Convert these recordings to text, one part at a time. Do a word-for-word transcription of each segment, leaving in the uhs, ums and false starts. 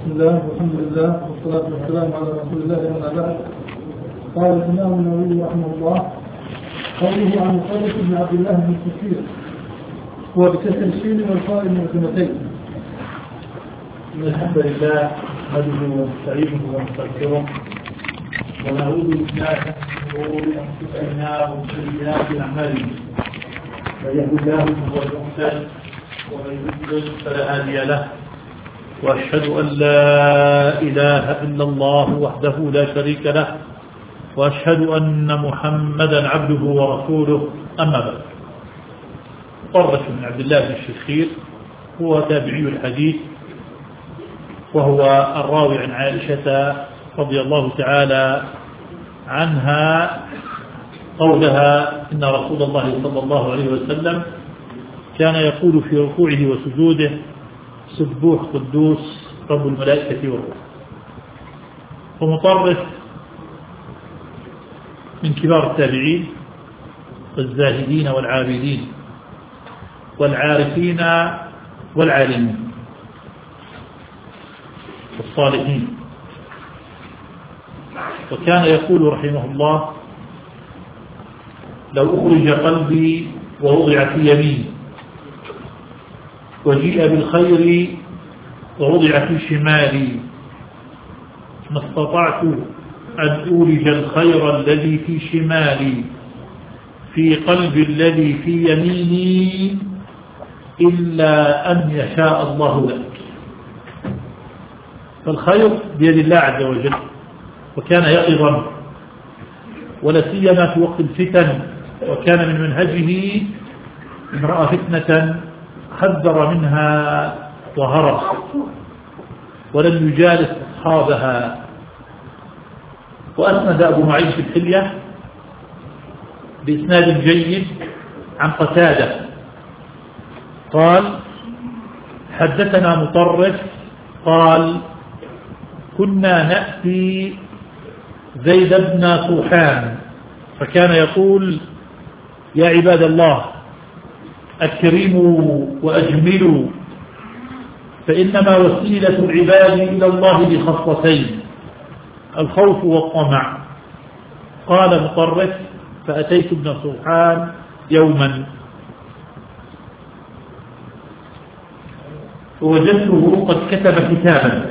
بسم الله والحمد لله والصلاة والسلام على رسول الله أما بعد. قال الإمام النووي رحمه الله: قوله عن مطرف بن عبد الله بن كثير هو بكسر الشين والقاء المعجمتين. الحمد لله نحمده ونستعينه ونستغفره ونعوذ بالله من شرور أنفسنا ومن سيئات أعمالنا، من يهد الله فهو المهتد ومن يضلل فلا هادي له، وأشهد أن لا إله إلا الله وحده لا شريك له، وأشهد أن محمدا عبده ورسوله. أما بعد، مطرف بن عبد الله بن الشخير هو تابعي الحديث، وهو الراوي عن عائشة رضي الله تعالى عنها قولها: إن رسول الله صلى الله عليه وسلم كان يقول في ركوعه وسجوده: سبوح قدوس رب الملائكة والروح. ومطرف من كبار التابعين والزاهدين والعابدين والعارفين والعالمين والصالحين. وكان يقول رحمه الله: لو أخرج قلبي ووضع في يميني، وجيء بالخير ووضع في شمالي، ما استطعت أن أولج الخير الذي في شمالي في قلب الذي في يميني إلا أن يشاء الله لك. فالخير بيد الله عز وجل، وكان يقظا ولا سيما في وقت الفتن، وكان من منهجه إن رأى فتنة حذر منها وهرب ولم يجالس أصحابها. وأسند أبو معين في الحلية بإسناد جيد عن قتادة قال: حدثنا مطرف قال: كنا نأتي زيد بن صوحان فكان يقول: يا عباد الله، أكرموا وأجملوا، فإنما وسيلة العباد إلى الله بخصلتين: الخوف والطمع. قال مطرف: فأتيت ابن صوحان يوما فوجدته قد كتب كتابا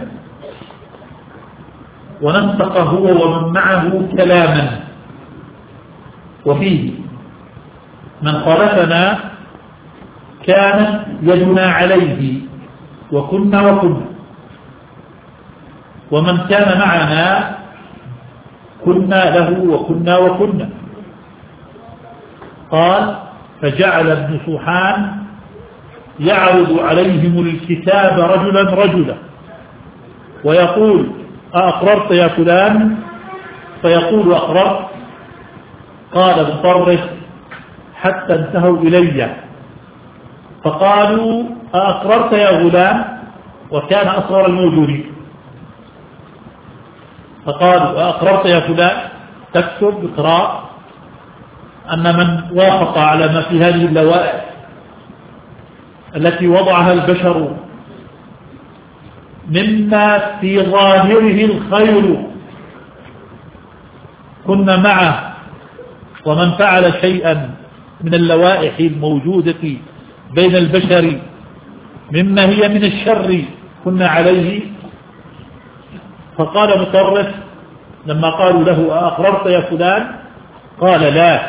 ونسق هو ومن معه كلاما، وفيه: من خالفنا كانت يدنا عليه وكنا وكنا، ومن كان معنا كنا له وكنا وكنا. قال: فجعل ابن صوحان يعرض عليهم الكتاب رجلا رجلا ويقول: أأقررت يا فلان؟ فيقول: أقررت. قال مطرف: حتى انتهوا إلي فقالوا: أأقررت يا غلام؟ وكان أصغر الموجودين. فقالوا: أأقررت يا فلان؟ تكتب اقراء أن من وافق على ما في هذه اللوائح التي وضعها البشر مما في ظاهره الخير كنا معه، ومن فعل شيئا من اللوائح الموجودة بين البشر مما هي من الشر كنا عليه. فقال مطرف لما قالوا له: أأقررت يا فلان؟ قال: لا.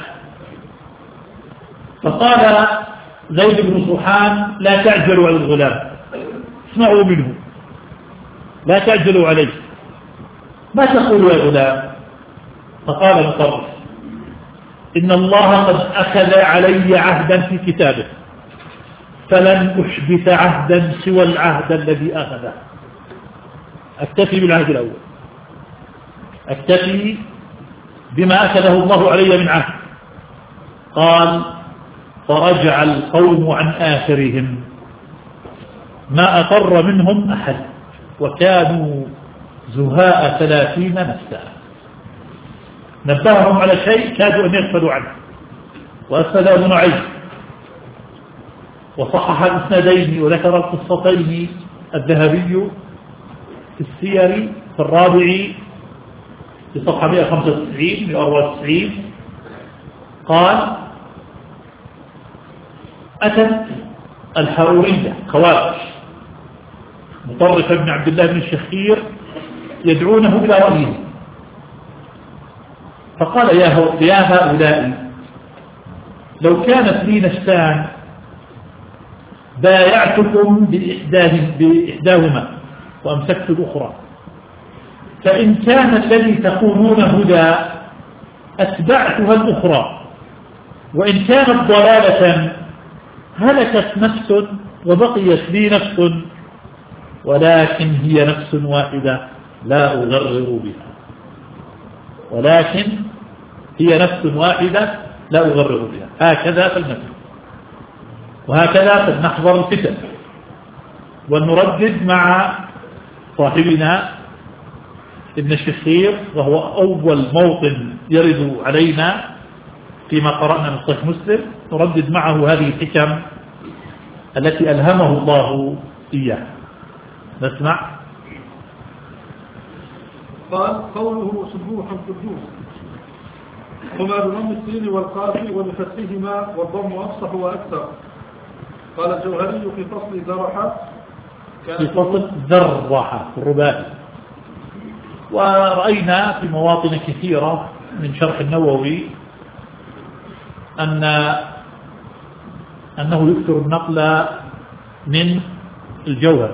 فقال زيد بن صوحان: لا تعجلوا على الغلام، اسمعوا منه، لا تعجلوا عليه، ما تقول يا غلام؟ فقال مطرف: إن الله قد أخذ علي عهدا في كتابه، فلن أحبث عهدا سوى العهد الذي أخذه. أكتفي بالعهد الأول، أكتفي بما أخذه الله علي من عهد. قال: فرجع القوم عن آخرهم ما أقر منهم أحد، وكانوا زهاء ثلاثين نفسا. نبههم على شيء كادوا أن يغفلوا عنه. وأسند ابن نعيم وصحح الإسنادين وذكر القصتين الذهبي في السير في الرابع في صفحة مئة وخمسة وتسعين مئة وأربعة وتسعين قال أتت الحرورية خوارج مطرف بن عبد الله بن الشخير يدعونه إلى رأيه، فقال يا هؤلاء لو كانت لي نفسان بايعتكم بإحداهما وأمسكت الأخرى، فإن كان الذي تقولون هدى أتبعتها الأخرى، وإن كانت ضلالة هلكت نفس وبقيت لي نفس، ولكن هي نفس واحدة لا أغرر بها، ولكن هي نفس واحدة لا أغرر بها. هكذا فلنفعل، وهكذا فلنحذر الفتن ونردد مع صاحبنا ابن الشخير، وهو أول موطن يرد علينا فيما قرأنا من صحيح مسلم، نردد معه هذه الحكم التي ألهمه الله إياه. نسمع. قال قوله سبوح قدوس هما بضم السين والقاف وبفتحهما والضم أفصح وأكثر. قال الجوهري في فصل ذرح في فصل ذرح الرباعي. ورأينا في مواطن كثيرة من شرح النووي أن أنه يكثر النقل من الجوهر،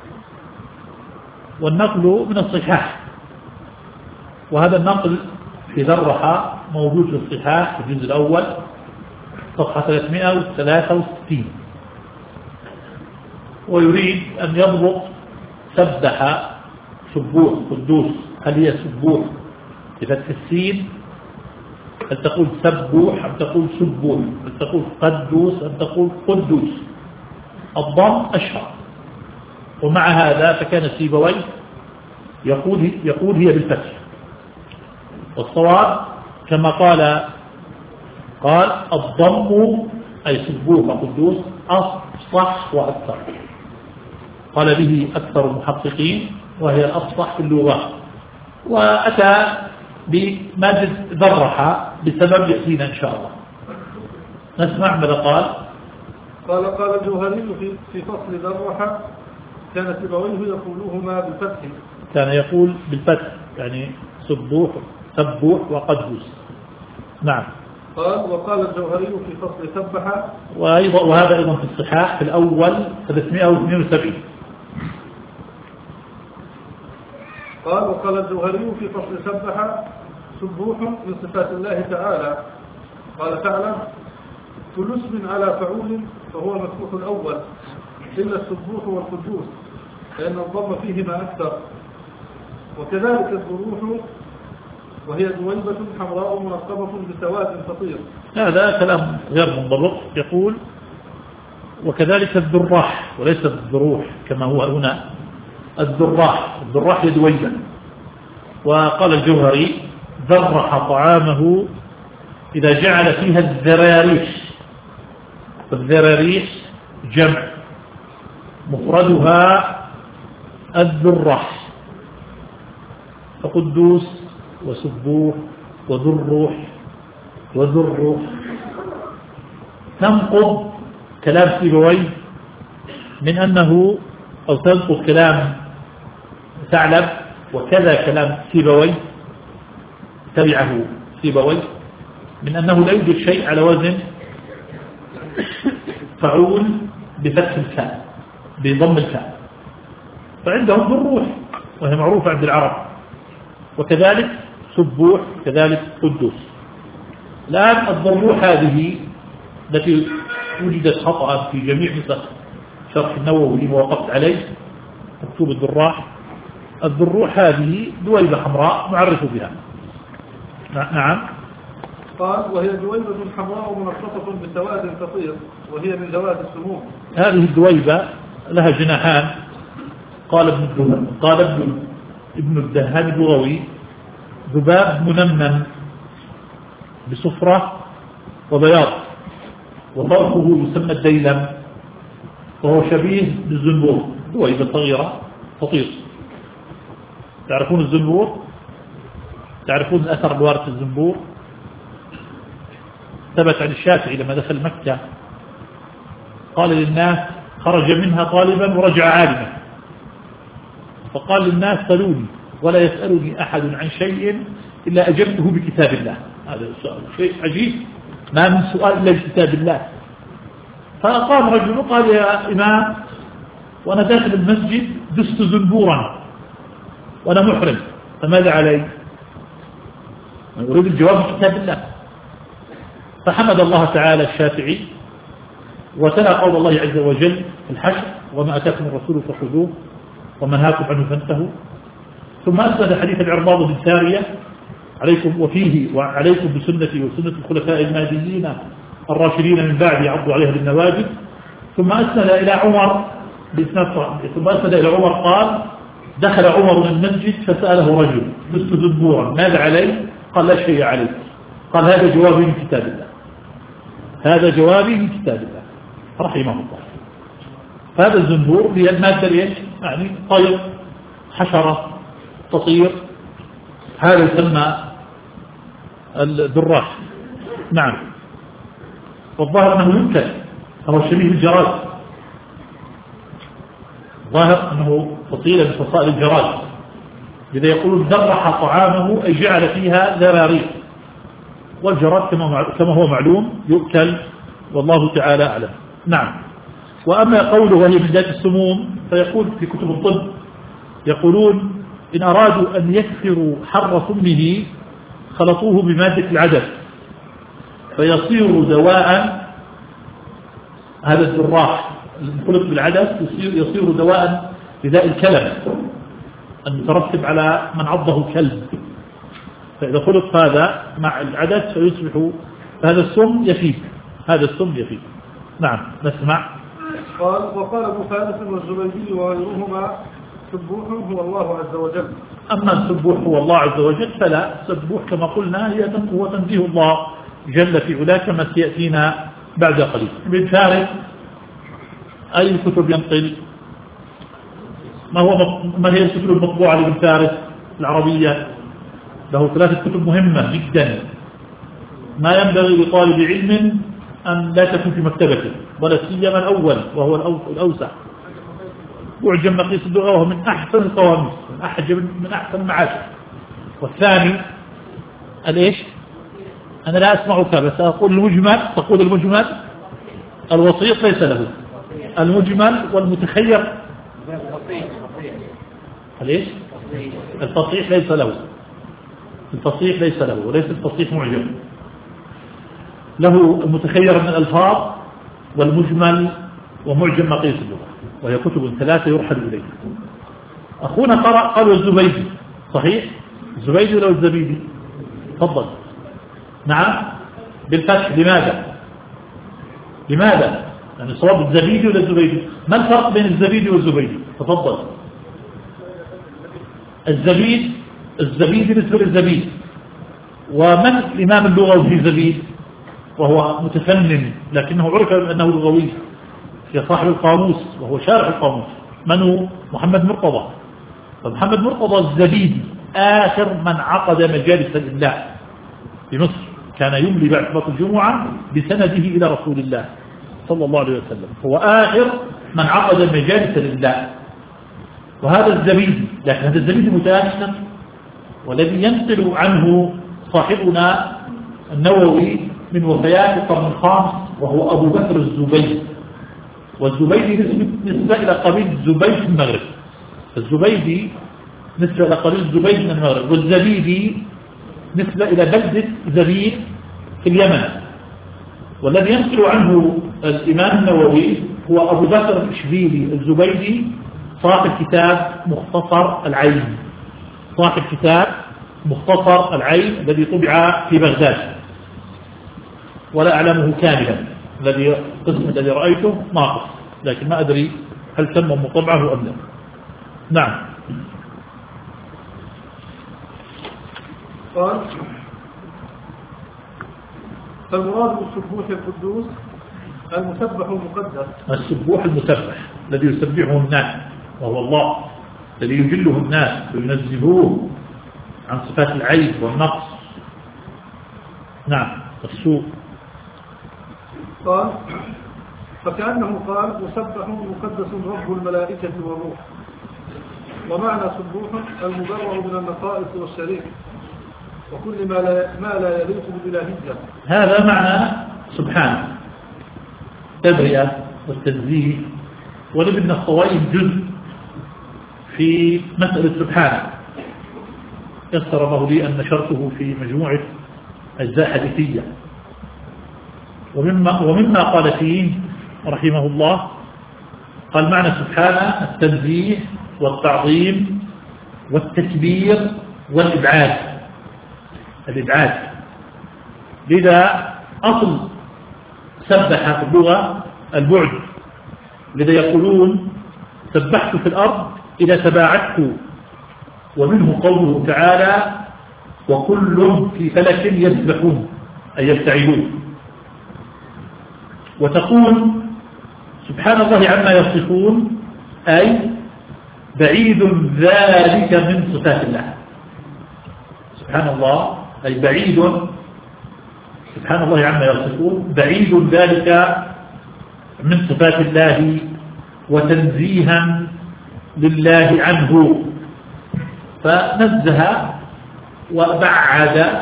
والنقل من الصحاح، وهذا النقل في ذرح موجود في الصحاح في الجزء الأول صفحة ثلاثمئة وثلاثة وستين، ويريد أن يضبط سبح سبوح قدوس، هل هي سبوح بفتح السين، هل تقول سبوح أم تقول سبوح، هل تقول قدوس أم تقول قدوس؟ الضم أشهر، ومع هذا فكان سيبويه يقول يقول هي بالفتح، والصواب كما قال قال الضم أي سبوح وقدوس أفصح وأكثر، قال به أكثر المحققين، وهي الأفصح في اللغة. وأتى بماجد ذرح بسبب يأتينا إن شاء الله. نسمع ماذا قال. قال قال الجوهري في في فصل ذرح كان سيبويه يقولهما بالفتح، كان يقول بالفتح يعني سبوح سبوح وقدوس. نعم. قال وقال الجوهري في فصل سبح، وأيضا وهذا أيضا في الصحاح في الأول ثلاثمئة واثنين وسبعين. قال وقال الجوهري في فصل سبح سبوح من صفات الله تعالى. قال تعالى كل اسم على فعول فهو المفتوح الأول إلا السبوح والقدوس لأن الضم فيهما أكثر. وكذلك الذروح وهي دويبة حمراء منقبة بسواد فطير. هذا كلام غير منضبط. يقول وكذلك الذراح وليس الذروح كما هو هنا، الذراح الذراح هي دويبة. وقال الجوهري ذرح طعامه إذا جعل فيها الذراريش، الذراريش جمع مفردها الذراح، فقدوس وسبوح وذروح وذروح. تنقض كلام سيبويه من أنه أو تنقض كلام ثعلب وكذا كلام سيبويه تبعه سيبويه من أنه لا يوجد شيء على وزن فعول بفتح الفاء بضم الفاء، فعندهم ذروح وهي معروفة عند العرب، وكذلك سبوح كذلك قدوس. الآن الضروح هذه التي وجدت خطأ في جميع نسخ شرح النووي اللي وقفت عليه مكتوب الذراح، الذروح هذه دويبة حمراء نعرف بها. نعم. قال وهي دويبة حمراء منقطة بسواد فطير وهي من ذوات السموم. هذه الدويبة لها جناحان. قال ابن الدهان قال ابن ابن الدهان اللغوي ذباب منمن بصفرة وبياض، وطرفه يسمى الديلم، وهو شبيه بالزنبور، دويبة صغيرة فطير. تعرفون الزنبور؟ تعرفون الأثر الوارد في الزنبور؟ ثبت عن الشافعي لما دخل مكة قال للناس، خرج منها طالبا ورجع عالما، فقال للناس سألوني ولا يسألني أحد عن شيء إلا أجبته بكتاب الله. هذا السؤال شيء عجيب، ما من سؤال إلا بكتاب الله. فقام رجل وقال يا إمام وأنا داخل المسجد دست زنبورا وأنا محرم، فماذا علي؟ أريد الجواب بكتاب الله. فحمد الله تعالى الشافعي وتلا قول الله عز وجل في الحشر وما أتاكم الرسول فخذوه وما نهاكم عنه فانتهوا. ثم أسند حديث العرباض بن سارية عليكم وفيه وعليكم بسنتي وسنة الخلفاء المهديين الراشدين من بعد عضوا عليها بالنواجذ. ثم أسند إلى عمر ثم أسند إلى عمر قال دخل عمر من المسجد فسأله رجل دست زنبورا ماذا علي؟ قال لا شيء عليك. قال هذا جوابي من كتاب الله، هذا جوابي من كتاب الله رحمه الله. هذا الزنبور هي المادة ايش؟ يعني طير، حشرة، تطير، هذا يسمى الدراش. نعم. والظاهر أنه يمكن هو شبيه الجراد، ظاهر أنه فصيلة من فصائل الجراد. إذا يقولون درح طعامه أي جعل فيها ذراريق، والجراد كما هو معلوم يؤكل والله تعالى أعلم. نعم. وأما قوله وهي من ذات السموم فيقول في كتب الطب يقولون إن أرادوا أن يكثروا حر سمه خلطوه بمادة العدس فيصير دواء. هذا الدراح المخلط بالعدس يصير, يصير دواء لداء الكلب المترتب على من عضه كلب، فإذا خلط هذا مع العدس فيصبح هذا السم يفيد، هذا السم يفيد. نعم. نسمع. قال وقال أبو فارس والزبيدي وغيرهما سبوح هو الله عز وجل. أما السبوح هو الله عز وجل فلا، سبوح كما قلنا هو تنزيه الله جل في علاه كما سيأتينا بعد قليل. ابن فارس أي الكتب ينقل؟ ما هو ما هي الكتب المطبوعة لابن فارس العربية؟ له ثلاثة كتب مهمة جدا ما ينبغي لطالب علم أن لا تكون في مكتبته، ولا سيما الأول وهو الأوسع. معجم مقيس اللغة وهو من أحسن القواميس، من أحسن من أحسن المعاجم. والثاني الإيش؟ أنا لا أسمعك بس أقول المجمل. تقول المجمل. الوسيط ليس له. المجمل والمتخير الإيش؟ الفصيح ليس له. الفصيح ليس له وليس الفصيح معجم. له المتخير من الألفاظ والمجمل ومعجم مقيس اللغة، وهي كتب ثلاثة يرحل إليه. أخونا قرأ قالوا الزبيدي، صحيح؟ الزبيدي ولا الزبيدي؟ تفضل. نعم بالفتح. لماذا؟ لماذا؟ يعني صواب الزبيدي ولا الزبيدي؟ ما الفرق بين الزبيدي والزبيدي؟ تفضل. الزبيد الزبيدي بالنسبة للزبيد. ومن الإمام اللغوي في زبيد وهو متفنن لكنه عرف أنه لغوي، في صاحب القاموس وهو شارح القاموس. من هو؟ محمد مرتضى. فمحمد مرتضى الزبيدي آخر من عقد مجالس الإملاء في مصر، كان يملي بعد صلاة الجمعة بسنده إلى رسول الله صلى الله عليه وسلم، هو آخر من عقد مجالس الإملاء. وهذا الزبيدي، لكن هذا الزبيدي متأخر، والذي ينقل عنه صاحبنا النووي من وفيات القرن الخامس وهو أبو بكر الزبيدي. والزبيدي نسبة إلى قبيل الزبيد في المغرب، الزبيدي نسبة إلى قبيل الزبيد من المغرب، والزبيدي نسبة إلى بلدة زبيد في اليمن. والذي ينقل عنه الإمام النووي هو أبو بكر الإشبيلي الزبيدي صاحب كتاب مختصر العين، صاحب كتاب مختصر العين الذي طبع في بغداد ولا أعلمه كاملا. الذي قسم الذي رأيته ناقص، لكن ما أدري هل تم مطبعه أم لا. نعم. قال فالمراد بالسبوح القدوس المسبح المقدس. السبوح المسبح الذي يسبحه الناس وهو الله الذي يجله الناس وينزهوه عن صفات العيب والنقص. نعم. السوء. قال فكأنه قال مسبح مقدس رب الملائكة والروح. ومعنى سبوح المبرع من النقائص والشريك وكل ما لا, ما لا يليق بالإلهية. هذا معنى سبحانه، تبرئة والتنزيه. ولابن الطويل جزء في مسألة سبحانه يسر الله لي أن نشرته في مجموعة أجزاء حديثية. ومما, ومما قال فيه رحمه الله قال معنى سبحانه التنزيه والتعظيم والتكبير والإبعاد. الإبعاد لذا أصل سبح في اللغة البعد، لذا يقولون سبحت في الأرض إذا تباعدت. ومنه قوله تعالى وكل في فلك يسبحون أي يبتعدون. وتقول سبحان الله عما يصفون أي بعيد ذلك من صفات الله. سبحان الله أي بعيد، سبحان الله عما يصفون بعيد ذلك من صفات الله وتنزيها لله عنه. فنزه وبعد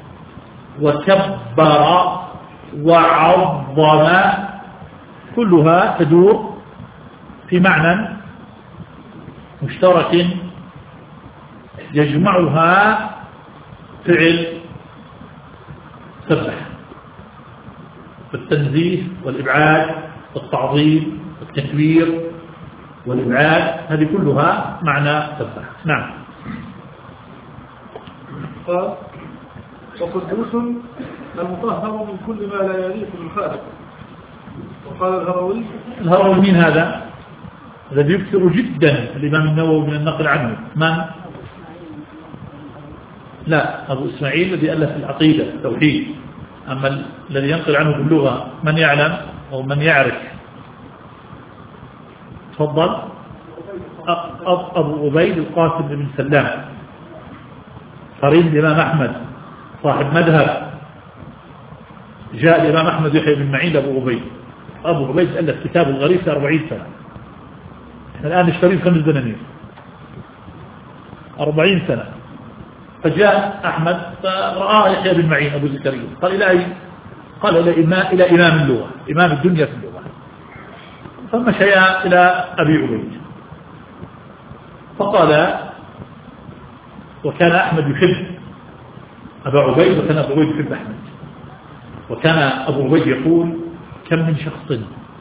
وكبر وعظم كلها تدور في معنى مشترك يجمعها فعل سبح، فالتنزيه والإبعاد والتعظيم والتكبير والإبعاد هذه كلها معنى سبح. نعم. قال وقدوس المطهر من كل ما لا يليق بالخالق. وقال الهروي الهروي مين هذا؟ الذي يكثر جدا الإمام النووي من النقل عنه. من؟ لا، أبو إسماعيل الذي ألف العقيدة التوحيد. أما الذي ينقل عنه باللغة من يعلم أو من يعرف؟ تفضل. أبو عبيد القاسم بن سلام قرين الإمام أحمد صاحب مذهب. جاء الإمام أحمد يحيى بن معين أبو عبيد. أبو عبيد ألف كتاب الغريب في أربعين سنة. احنا الآن نشتري خمس دنانير أربعين سنة. فجاء أحمد فرآه يحيى بن معين أبو زكريا قال إلى أي؟ قال إلى إمام, إلى إمام اللغة، إمام الدنيا في اللغة. فمشيا إلى أبي عبيد فقال وكان أحمد يحب أبا عبيد وكان أبو عبيد يحب أحمد. وكان أبو عبيد يقول كم من شخص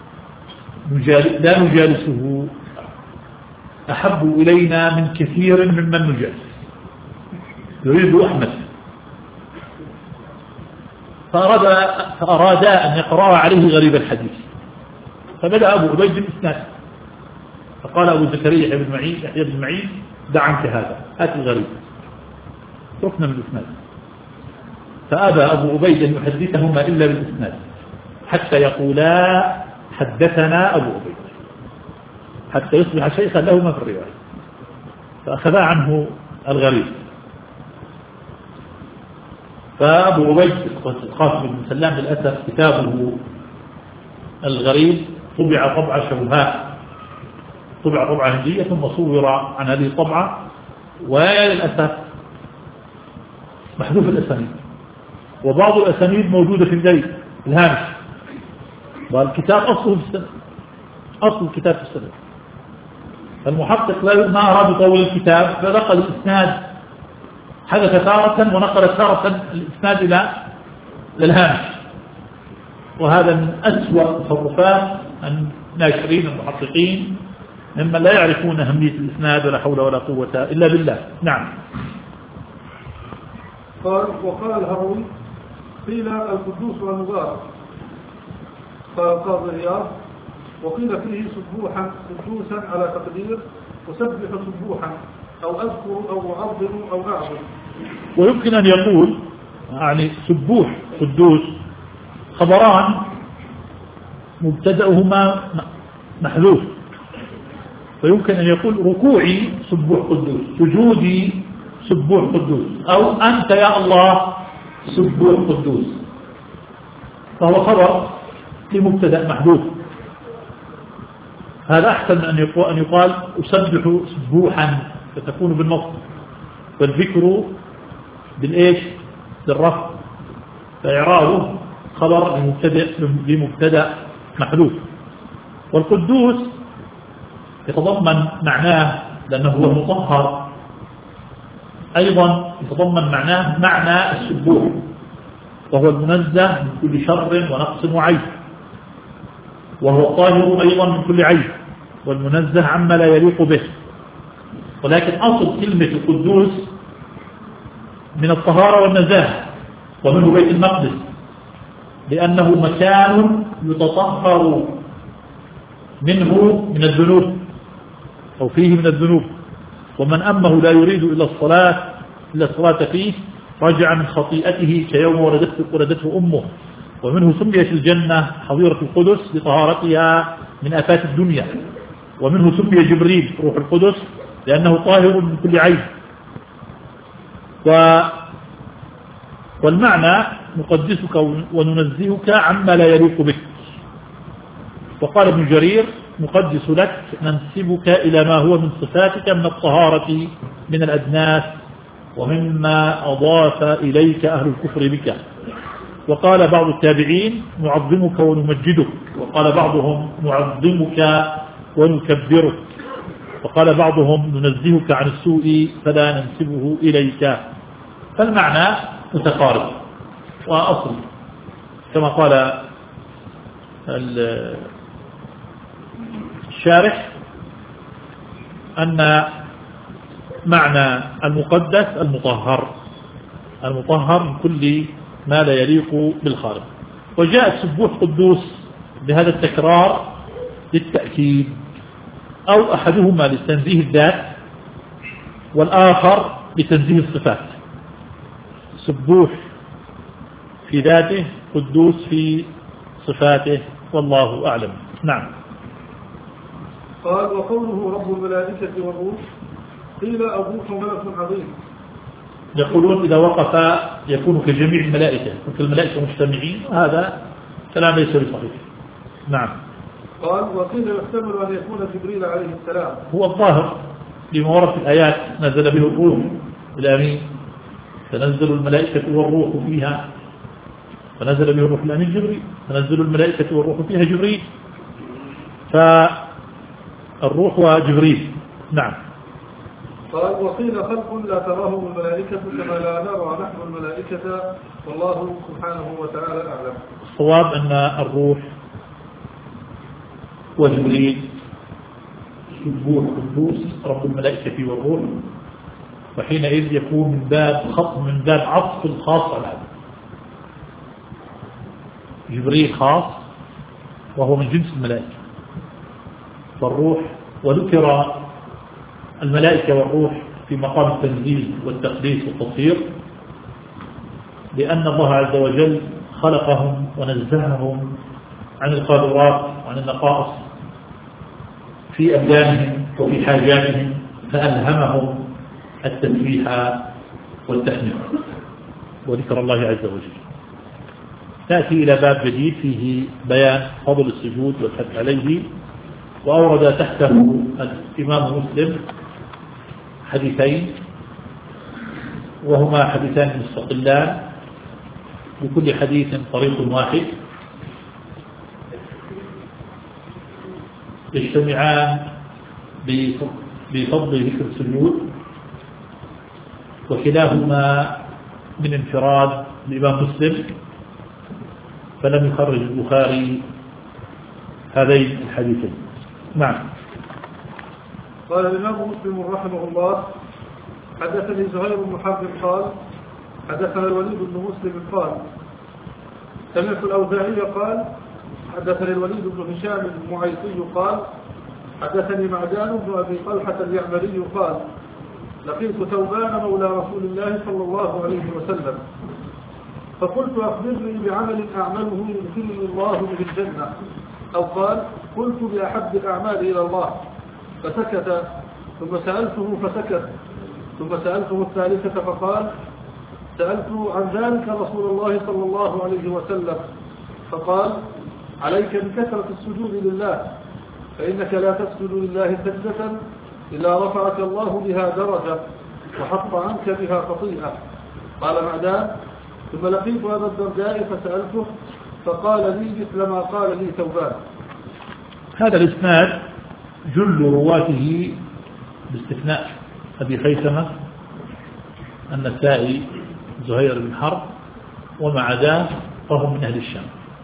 لا نجالسه أحب إلينا من كثير ممن نجالس. يريد أحمد فأراد, فأراد أن يقرأ عليه غريب الحديث. فبدأ أبو عبيد بالإسناد فقال أبو زكريا يحيى بن معين يحيى بن معين دع عنك هذا، هات الغريب، تركنا من الإسناد. فأبى أبو عبيد أن يحدثهما إلا بالإسناد حتى يقولا حدثنا أبو عبيد، حتى يصبح شيخا لهما في الرواية. فأخذا عنه الغريب. فأبو عبيد القاسم بن سلام للأسف كتابه الغريب طبع طبعة شبهاء، طبع طبعة هندية ثم صور عن هذه الطبعة، وللأسف محذوف الأسانيد، وبعض الأسانيد موجودة في الجيد الهامش، والكتاب أصله في السنة، أصل الكتاب في السنة. المحقق ما أراد يطول الكتاب فنقل الإسناد، حدث تارة ونقل تارة الإسناد إلى الهامش، وهذا من أسوأ تصرفات الناشرين المحققين ممن لا يعرفون أهمية الإسناد ولا حول ولا قوة إلا بالله. نعم. قال وقال الهروي قيل القدوس والمبارك. قال القاضي عياض وقيل فيه سبوحا قدوسا على تقدير وسبح سبوحا أو أذكر أو أعظم أو أعظم. ويمكن أن يقول يعني سبوح قدوس خبران مبتدأهما محذوف، فيمكن أن يقول ركوعي سبوح قدوس، سجودي سبوح قدوس، أو أنت يا الله سبوح قدوس، فهو خبر لمبتدأ محذوف. هذا أحسن من أن يقال أسبح سبوحا فتكون بالنصب، والذكر بالإيش؟ بالرفع، فإعرابه خبر لمبتدأ لمبتدأ محذوف. والقدوس يتضمن معناه لأنه هو المطهر، أيضا يتضمن معناه معنى السبوح، وهو المنزه من كل شر ونقص وعيب، وهو الطاهر أيضا من كل عيب، والمنزه عما لا يليق به. ولكن أصل كلمة القدوس من الطهارة والنزاهة، ومنه بيت المقدس، لأنه مكان يتطهر منه من الذنوب أو فيه من الذنوب، ومن أمه لا يريد إلا الصلاة إلا الصلاة فيه رجع من خطيئته كيوم ولدته, ولدته أمه. ومنه سميت الجنة حظيرة القدس لطهارتها من آفات الدنيا. ومنه سمي جبريل روح القدس لأنه طاهر من كل عيب. و والمعنى نقدسك وننزهك عما لا يليق بك. وقال ابن جرير نقدس لك ننسبك إلى ما هو من صفاتك من الطهارة من الأدناس ومما أضاف إليك أهل الكفر بك. وقال بعض التابعين نعظمك ونمجدك، وقال بعضهم نعظمك ونكبرك، وقال بعضهم ننزهك عن السوء فلا ننسبه إليك. فالمعنى متقارب وأصل كما قال الشارح أن معنى المقدس المطهر، المطهر من كل ما لا يليق بالخالق. وجاء السبوح قدوس بهذا التكرار للتأكيد، أو أحدهما لتنزيه الذات والآخر لتنزيه الصفات. سبوح في ذاته، قدوس في صفاته، والله أعلم. نعم. قال وقوله رب الملائكة والروح قيل الروح ملك عظيم. يقولون إذا وقف يكون كجميع الملائكة، كالملائكة مجتمعين، هذا كلام ليس بصحيح. نعم. قال وقيل يحتمل أن يكون جبريل عليه السلام. هو الظاهر لما ورد في الآيات نزل به الروح الأمين، تنزل الملائكة والروح فيها، فنزل به الروح الأمين جبريل، تنزل الملائكة والروح فيها جبريل، فالروح وجبريل. نعم. قال وقيل خلق لا تراهم الملائكة كما لا نرى نحن الملائكة والله سبحانه وتعالى أعلم. الصواب أن الروح وجبريل سبوح قدوس رب الملائكة والروح، وحينئذ يكون من باب خط من باب عطف الخاص على هذا. جبريل خاص وهو من جنس الملائكة، والروح وذكر الملائكة والروح في مقام التنزيل والتقديس والتطهير لأن الله عز وجل خلقهم ونزههم عن القاذورات وعن النقائص في أبدانهم وفي حاجاتهم، فألهمهم التسبيح والتحميد وذكر الله عز وجل. تأتي إلى باب جديد فيه بيان فضل السجود والحث عليه، وأورد تحته الإمام مسلم حديثين، وهما حديثان مستقلان لكل حديث طريق واحد يجتمعان بفضل ذكر السجود، وكلاهما من انفراد الإمام مسلم، فلم يخرج البخاري هذين الحديثين. نعم. قال الإمام مسلم رحمه الله حدثني زهير بن حرب قال حدثنا الوليد بن مسلم قال سمعت الأوزاعي قال حدثني الوليد بن هشام المعيطي قال حدثني معدان بن أبي طلحة اليعمري قال لقيت ثوبان مولى رسول الله صلى الله عليه وسلم فقلت أخبرني بعمل أعمله يدخلني الله به الجنة، أو قال قلت بأحب الأعمال إلى الله، فسكت، ثم سألته فسكت، ثم سألته الثالثة فقال: سألت عن ذلك رسول الله صلى الله عليه وسلم فقال: عليك بكثرة السجود لله، فإنك لا تسجد لله سجدة إلا رفعك الله بها درجة وحط عنك بها خطيئة. قال معدان: ثم لقيت أبا الدرداء فسألته فقال لي مثل ما قال لي ثوبان. هذا الإسناد جل رواته باستثناء أبي خيثمة النسائي زهير بن حرب ومع ذلك فهم من أهل الشام،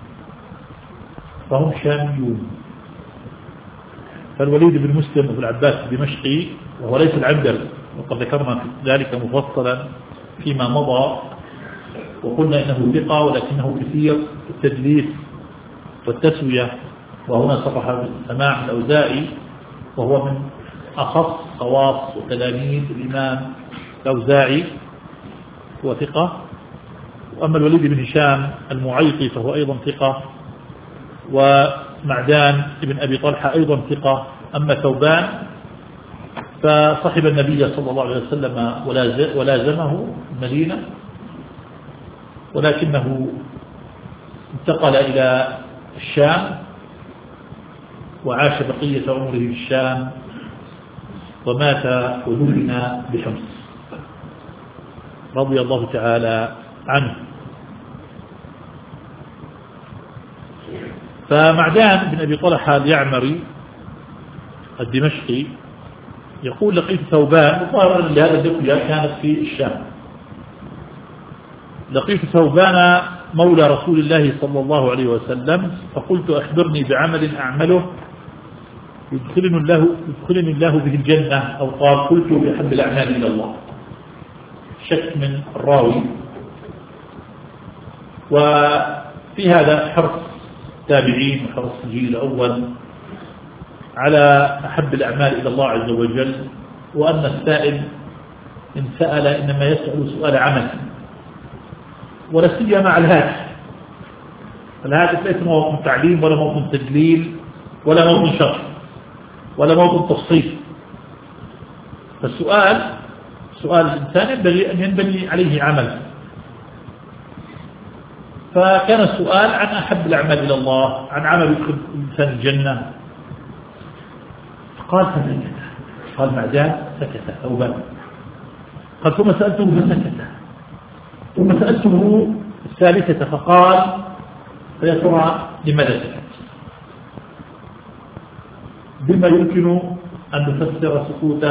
فهم شاميون. فالوليد بن مسلم وابن العباس الدمشقي وهو ليس العنبري، وقد ذكرنا ذلك مفصلا فيما مضى، وقلنا إنه ثقة ولكنه كثير التدليس والتسوية، وهنا صرح بالسماع الأوزاعي وهو من أخص خواص وتلاميذ الإمام الأوزاعي، هو ثقة. وأما الوليد بن هشام المعيطي فهو أيضا ثقة، ومعدان بن أبي طلحة أيضا ثقة. أما ثوبان فصحب النبي صلى الله عليه وسلم ولازمه المدينة، ولكنه انتقل إلى الشام وعاش بقية عمره في الشام، ومات ودفن بحمص رضي الله تعالى عنه. فمعدان بن أبي طلحة اليعمري الدمشقي يقول: لقيت ثوبان، وظاهرا لهذا الذكر كانت في الشام، لقيت ثوبان مولى رسول الله صلى الله عليه وسلم فقلت: أخبرني بعمل أعمله يدخلني الله, يدخلني الله به الجنة، أو قال: قلت بأحب الأعمال إلى الله. شك من الراوي. وفي هذا حرص التابعين وحرص الجيل الأول على أحب الأعمال إلى الله عز وجل، وأن السائل إن سأل إنما يسأل سؤال عمل، ولا سيما الهاتف. الهاتف ليس موضوع تعليم ولا موضوع تدليل ولا موضوع شرح ولا موضوع تفصيل. فالسؤال سؤال الإنسان ينبغي أن ينبني عليه عمل. فكان السؤال عن أحب الأعمال إلى الله، عن عمل يدخل الإنسان الجنة. قال فسكت، قال معدان سكت ثوبان، قال ثم سألته فسكت، ثم سألته الثالثة فقال: فيا ترى لماذا سكت؟ بما يمكن أن نفسر سكوت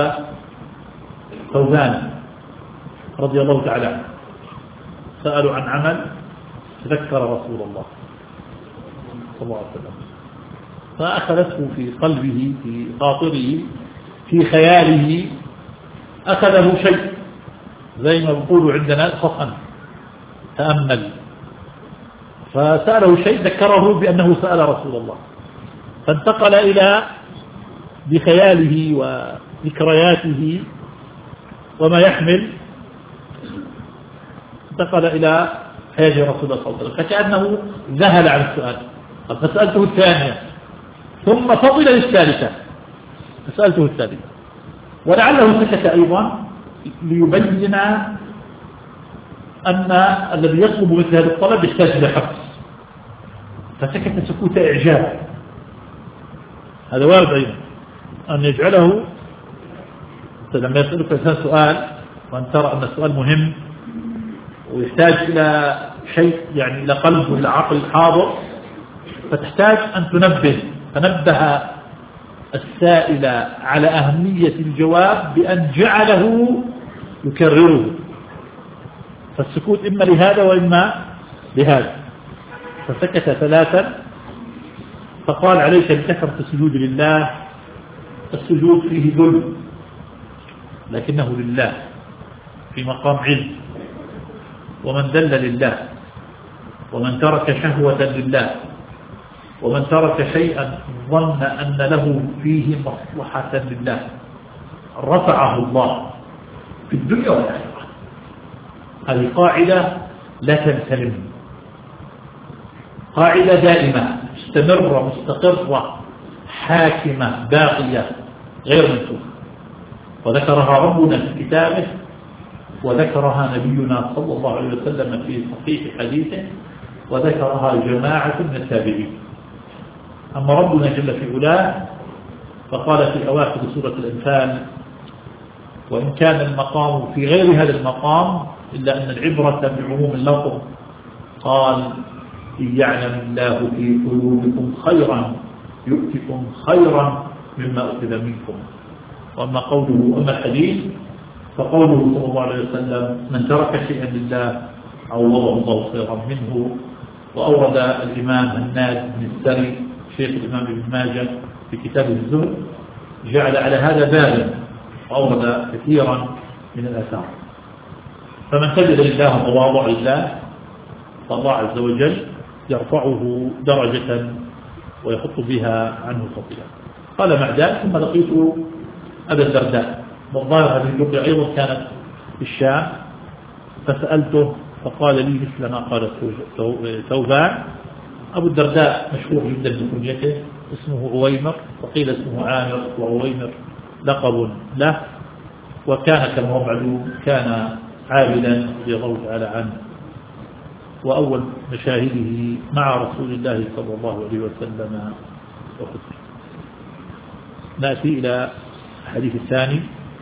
ثوبان رضي الله تعالى عنه. سألوا عن عمل تذكر رسول الله صلى الله عليه وسلم، فأخذته في قلبه في خاطره في خياله، أخذه شيء زي ما بيقولوا عندنا خطأ تأمل، فسأله شيء ذكره بأنه سأل رسول الله، فانتقل إلى بخياله وذكرياته وما يحمل، انتقل إلى حياة رسول الله صلى الله عليه وسلم، فكأنه ذهل عن السؤال. فسألته الثانية ثم فضل للثالثة، فسألته الثالثة، ولعله سكت أيضا ليبين أن الذي يطلب مثل هذا الطلب يحتاج إلى حفظ، فسكت سكوت إعجاب. هذا وارد أيضا أن يجعله لما يسألك إنسان سؤال وأن ترى أن السؤال مهم ويحتاج إلى شيء يعني إلى قلب وإلى عقل حاضر، فتحتاج أن تنبه، فنبه السائل على أهمية الجواب بأن جعله يكرره. فالسكوت إما لهذا وإما لهذا. فسكت ثلاثا فقال: عليك بكثرة السجود لله. السجود فيه ذل لكنه لله في مقام علم، ومن ذل لله، ومن ترك شهوة لله، ومن ترك شيئا ظن أن له فيه مصلحة لله رفعه الله في الدنيا والآخرة. هذه قاعدة لا تنسلم، قاعدة دائمة مستمرة مستقرة حاكمة باقية غير منسوخة، وذكرها ربنا في كتابه وذكرها نبينا صلى الله عليه وسلم في صحيح حديثه وذكرها جماعة من التابعين. أما ربنا جل في علاه فقال في أواخر سورة الأنفال: وإن كان المقام في غير هذا المقام إلا أن العبرة بعموم اللفظ، قال: إن يعلم الله في قلوبكم خيرا يؤتكم خيرا مما أخذ منكم. وأما قوله أما الحديث فقوله صلى الله عليه وسلم: من ترك شيئا لله عوضه الله خيرا منه. وأورد الإمام هناد بن السري شيخ الإمام ابن ماجه في كتابه الزهد جعل على هذا بابا وأورد كثيرا من الآثار. فمن سجد لله وتواضع لله فالله عز وجل يرفعه درجة ويحط بها عنه فضيلة. قال معدان: ثم لقيت أبا الدرداء، والظاهر هذه اللقية أيضا كانت في الشام، فسألته فقال لي مثل ما قال ثوبان. أبو الدرداء مشهور جدا بكنيته، اسمه عويمر، وقيل اسمه عامر، وعويمر لقب له، وكان كما هو معلوم كان عابدا رضي الله تعالى عنه، وأول مشاهده مع رسول الله صلى الله عليه وسلم وخطبه. نأتي إلى الحديث الثاني.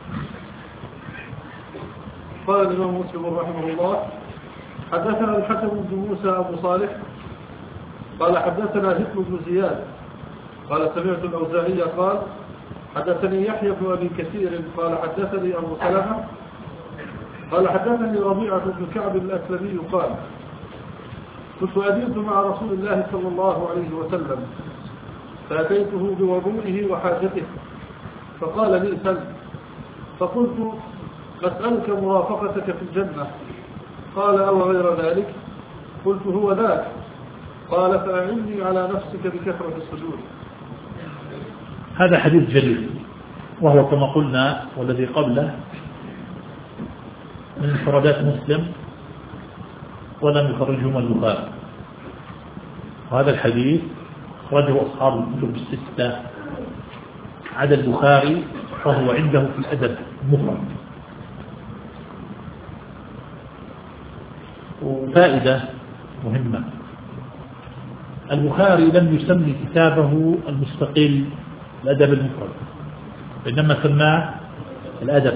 قال الإمام مسلم رحمه الله: حدثنا الحكم بن موسى أبو صالح قال حدثنا هشام بن زياد قال سمعت الأوزاعي قال حدثني يحيى بن أبي كثير قال حدثني أبو سلمة قال حدثني ربيعة بن كعب الأسلمي قال كنت أبيت مع رسول الله صلى الله عليه وسلم فأتيته بوضوئه وحاجته فقال لي: سل. فقلت: أسألك مرافقتك في الجنة. قال: أو غير ذلك؟ قلت: هو ذاك. قال: فأعني على نفسك بكثرة السجود. هذا حديث جليل، وهو كما قلنا والذي قبله من انفرادات مسلم ولم يخرجهما البخاري. وهذا الحديث أخرجه أصحاب الكتب الستة عدا البخاري، فهو عنده في الأدب مفرد. وفائدة مهمة: البخاري لم يسمي كتابه المستقل الأدب المفرد، إنما سماه الأدب.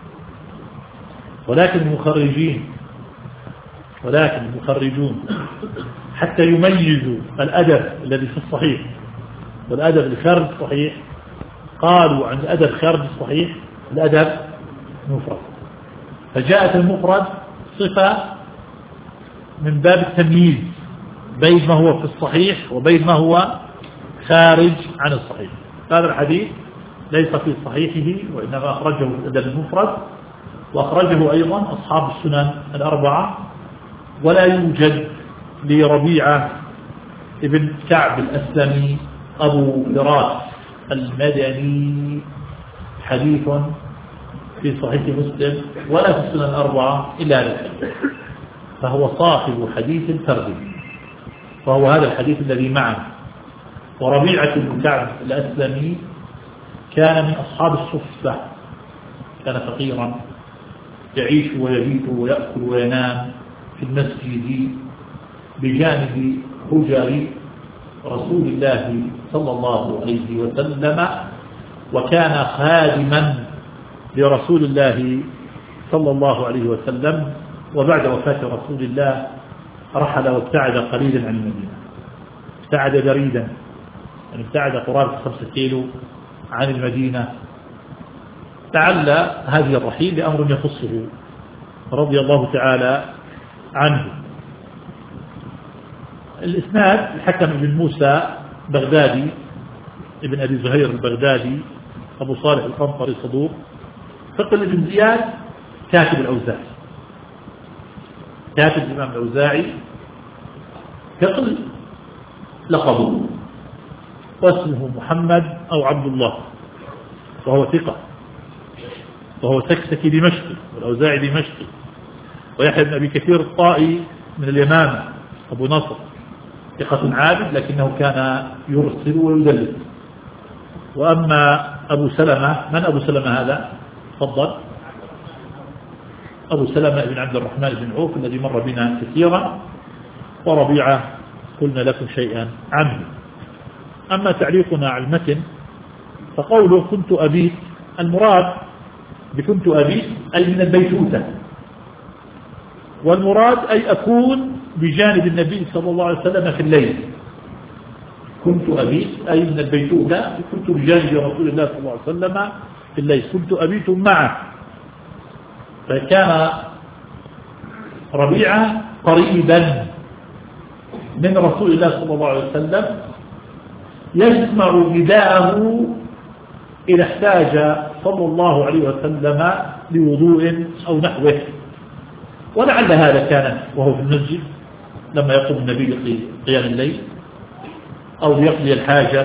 ولكن المخرجين ولكن المخرجون حتى يميزوا الأدب الذي في الصحيح والأدب الخارج الصحيح قالوا عن الأدب خارج الصحيح الأدب المفرد، فجاءت المفرد صفة من باب التمييز بين ما هو في الصحيح وبين ما هو خارج عن الصحيح. هذا الحديث ليس في صحيحه وإنما أخرجه في الأدب المفرد، وأخرجه أيضا أصحاب السنن الأربعة، ولا يوجد لربيعة ابن كعب الأسلمي أبو فراس المدني حديث في صحيح مسلم ولا في السنن الأربعة إلا هذا الحديث، فهو صاحب حديث فردي، وهو هذا الحديث الذي معه. وربيعة بن كعب الأسلمي كان من أصحاب الصفة، كان فقيرا يعيش ويبيت ويأكل وينام في المسجد بجانب حجر رسول الله صلى الله عليه وسلم، وكان خادما لرسول الله صلى الله عليه وسلم. وبعد وفاة رسول الله رحل وابتعد قليلا عن المدينة، ابتعد بريدا، يعني ابتعد قرابة خمسة كيلو عن المدينة. تعالى هذه الرحيل لأمر يخصه رضي الله تعالى عنه. الإسناد الحكم بن موسى بغدادي ابن أبي زهير البغدادي أبو صالح القنطري صدوق. ثقل بن زياد كاتب الأوزاعي، كاتب الإمام الأوزاعي. ثقل لقبه واسمه محمد أو عبد الله، وهو ثقة، وهو سكسكي دمشقي، والأوزاعي دمشقي. ويحيى بن أبي كثير الطائي من اليمامة أبو نصر ثقة عابد، لكنه كان يرسل ويدلس. وأما أبو سلمة. من أبو سلمة هذا؟ تفضل. أبو سلمة بن عبد الرحمن بن عوف الذي مر بنا كثيرا، وربيعة قلنا لكم شيئا عنه. أما تعليقنا على المتن فقوله كنت أبيت، المراد بكنت أبيت أي من البيتوتة، والمراد أي أكون بجانب النبي صلى الله عليه وسلم في الليل. كنت أبيت أي من البيتوتة، كنت بجانب رسول الله صلى الله عليه وسلم في الليل، كنت أبيت معه. فكان ربيعة قريبا من رسول الله صلى الله عليه وسلم، يسمع نداءه إذا احتاج صلى الله عليه وسلم لوضوء أو نحوه. ولعل هذا كان وهو في المسجد لما يقوم النبي في قيام الليل أو ليقضي الحاجة،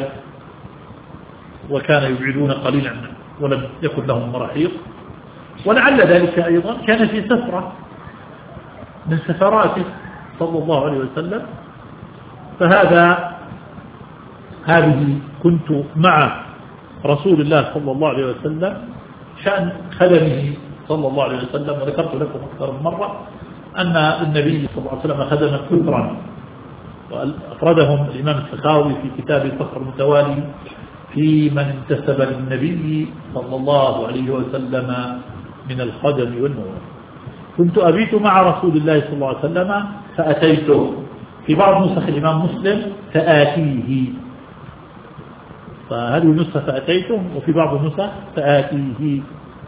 وكان يبعدون قليلا ولم يكن لهم مراحيق. ولعل ذلك أيضا كان في سفرة من سفراته صلى الله عليه وسلم. فهذا هذه كنت مع رسول الله صلى الله عليه وسلم شأن خدمه صلى الله عليه وسلم. وذكرت لكم أكثر من مرة أن النبي صلى الله عليه وسلم خدم كثرا، وأفردهم الإمام السخاوي في كتاب الفخر المتوالي في من انتسب للنبي صلى الله عليه وسلم من الخدم والنور. كنت أبيت مع رسول الله صلى الله عليه وسلم فأتيته، في بعض نسخ الإمام مسلم فآتيه، فهذه النسخة فأتيته، وفي بعض النسخ فآتيه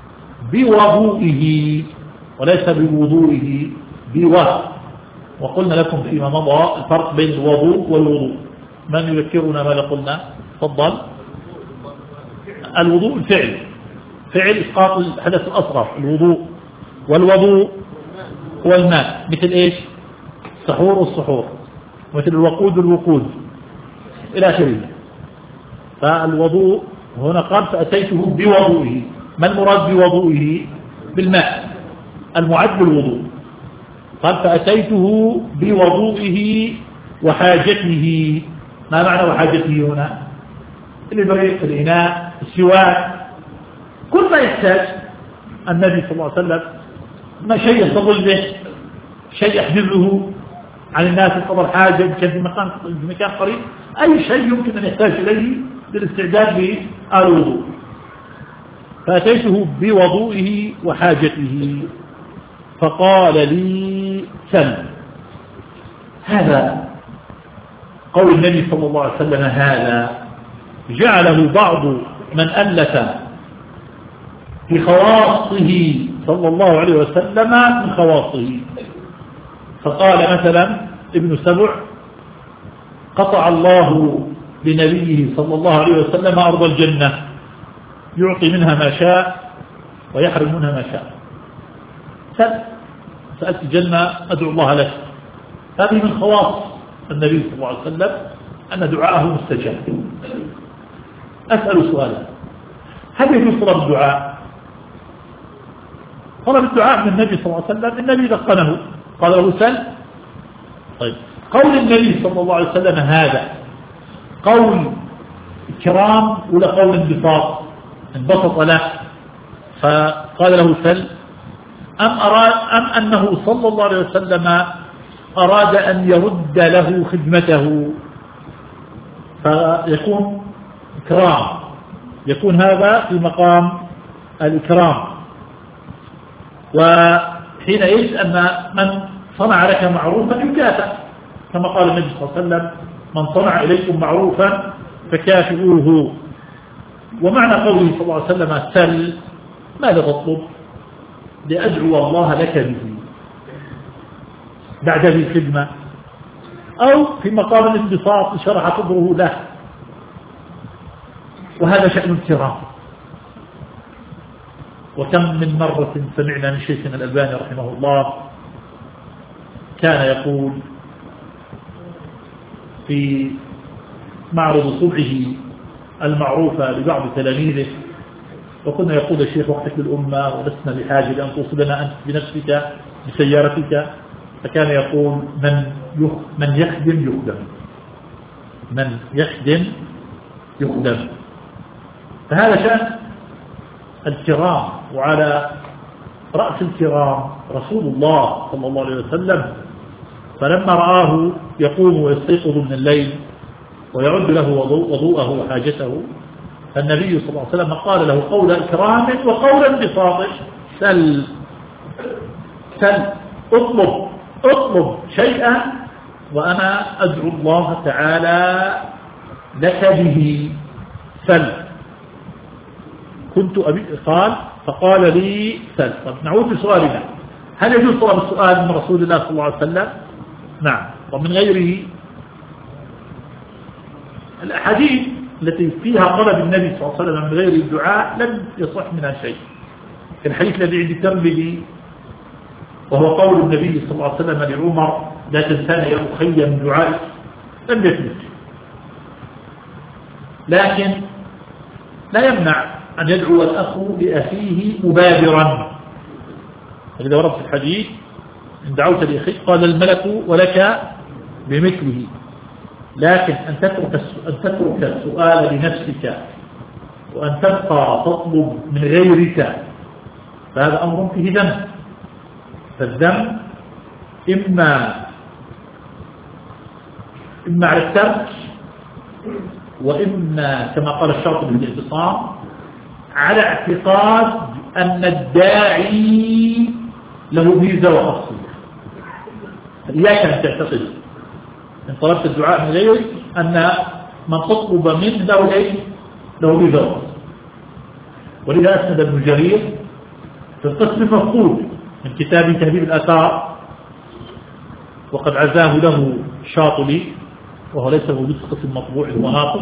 بوضوئه وليس بوضوئه، بوضوء. وقلنا لكم فيما مضى الفرق بين الوضوء والوضوء. من يذكرنا ماذا قلنا؟ تفضل. الوضوء الفعل، فعل إسقاط الحدث الأصغر الوضوء، والوضوء هو الماء، مثل إيش؟ السحور والسحور، مثل الوقود والوقود إلى آخره. فالوضوء هنا قال فأتيته بوضوئه. ما المراد بوضوئه؟ بالماء المعد بالوضوء. قال فأتيته بوضوئه وحاجته. ما معنى وحاجته هنا؟ الإبريق، الإناء، السواك، كل ما يحتاج النبي صلى الله عليه وسلم، ما شيء يستظل به، شيء يحجزه عن الناس قبل حاجة، كان في مكان في مكان قريب، أي شيء يمكن أن يحتاج إليه للاستعداد للوضوء. فأتيته بوضوئه وحاجته فقال لي سل. هذا قول النبي صلى الله عليه وسلم، هذا جعله بعض من ألف في خواصه صلى الله عليه وسلم من خواصه. فقال مثلا ابن سبع: قطع الله لنبيه صلى الله عليه وسلم أرض الجنة، يعطي منها ما شاء ويحرم منها ما شاء. سأل سألت الجنة أدعو الله لك. هذه من خواص النبي صلى الله عليه وسلم أن دعاءه مستجاب. أسأل سؤالا: هل يجوز طلب الدعاء؟ طلب الدعاء من النبي صلى الله عليه وسلم، النبي لقنه قال له سل. طيب، قول النبي صلى الله عليه وسلم هذا قول إكرام ولا قول انبساط؟ انبسط له فقال له سل، أم, أراد أم أنه صلى الله عليه وسلم أراد أن يرد له خدمته فيكون إكرام، يكون هذا في مقام الإكرام. وحينئذ أن من صنع لك معروفا يكافئ، كما قال النبي صلى الله عليه وسلم: من صنع إليكم معروفا فكافئوه. ومعنى قوله صلى الله عليه وسلم سل، ماذا تطلب؟ لأدعو الله لك به بعد ذي الخدمة، أو في مقام الانبساط شرح صدره له، وهذا شأن الكرام. وكم من مرة سمعنا من شيخنا الألباني رحمه الله كان يقول في معرض صبحه المعروفة لبعض تلاميذه: وكنا يقول الشيخ وقتك للأمة ولسنا بحاجة لأن توصلنا أنت بنفسك بسيارتك. فكان يقول: من من يخدم يخدم، من يخدم يخدم. فهذا شأن الكرام، وعلى رأس الكرام رسول الله صلى الله عليه وسلم. فلما رآه يقوم ويستيقظ من الليل ويعد له وضوءه وحاجته، النبي صلى الله عليه وسلم قال له قول إكرام وقولا بساطع: سل سل اطلب اطلب شيئا وأنا أدعو الله تعالى لك به، سل. كنت أبي قال فقال لي سل. طب نعود لسؤالنا: هل يجوز طلب السؤال من رسول الله صلى الله عليه وسلم؟ نعم. ومن غيره الأحاديث التي فيها طلب النبي صلى الله عليه وسلم من غير الدعاء لم يصح منها شيء. الحديث الذي عند الترمذي وهو قول النبي صلى الله عليه وسلم لعمر: لا تنساني يا أخي من دعائك، لم يثبت. لكن لا يمنع أن يدعو الأخ لأخيه مبادرا. إذا ورد في الحديث: إن دعوت لأخيك قال الملك ولك بمثله. لكن أن تترك أن تترك السؤال لنفسك وأن تبقى تطلب من غيرك فهذا أمر فيه ذنب. فالذنب إما إما على الترك، وإما كما قال الشاطبي في الاعتصام على اعتقاد أن الداعي له ميزة وخاصية. إياك أن تعتقد إن طلبت الدعاء من غيرك أن من تطلب منه له إيه؟ له ميزة وخاصية. ولذا أسند ابن جرير في القسم المفقود من كتاب تهذيب الآثار، وقد عزاه له الشاطبي وهو ليس موجود في قسم مطبوع المناقص،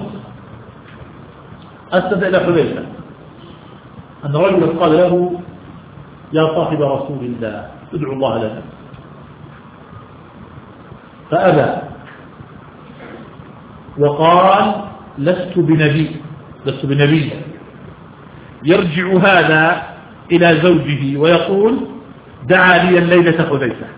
أسند إلى حذيفة أن رجلا قال له: يا صاحب رسول الله ادعو الله لنا، فأبى وقال: لست بنبي لست بنبي. يرجع هذا إلى زوجه ويقول: دعا لي الليلة حذيفة.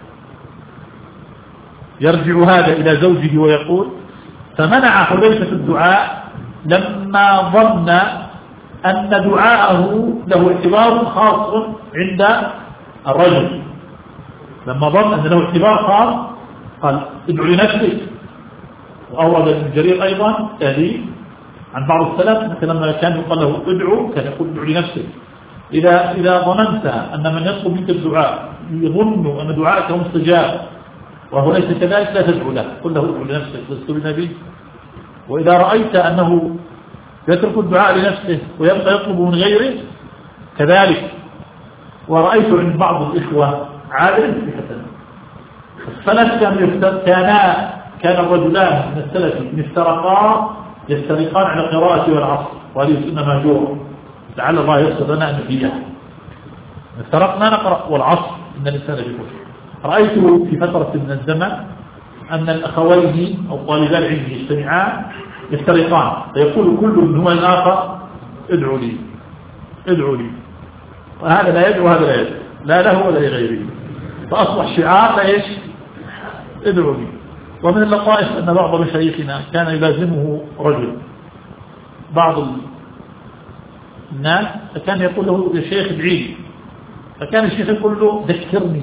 يرجع هذا إلى زوجه ويقول: فمنع حذيفة الدعاء لما ظن أن دعاءه له اعتبار خاص عند الرجل. لما ظن أن له اعتبار خاص قال: ادعو لنفسك. وأورد ابن جرير أيضا تهذيب عن بعض السلف مثل لما كان يقال له ادعو كان يقول ادعو لنفسك. إذا إذا ظننت أن من يطلب منك الدعاء يظن أن دعاءك مستجاب وهو ليس كذلك لا تدعو له، قل له ادعو لنفسك لست بنبي. وإذا رأيت أنه يترك الدعاء لنفسه ويبقى يطلب من غيره كذلك. ورأيت عند بعض الإخوة عادة في حسن السلف كان كان كان الرجلان من السلف إن افترقا يسترقان على القراءة والعصر، وهذه سنة مهجورة لعل الله يسر لنا أن نحييها. افترقنا نقرأ والعصر إن الإنسان في كفر. رأيت في فترة من الزمن أن الأخوين أو طالبان العلم يجتمعان يفترقان، فيقول كل منهما الآخر: ادعو لي ادعو لي، وهذا لا يدعو هذا لا يدعو، لا له ولا لغيره، فأصبح شعار لا ايش؟ ادعو لي. ومن اللطائف أن بعض مشايخنا كان يلازمه رجل بعض الناس فكان يقول له: يا شيخ ادعي لي، فكان الشيخ يقول له: ذكرني.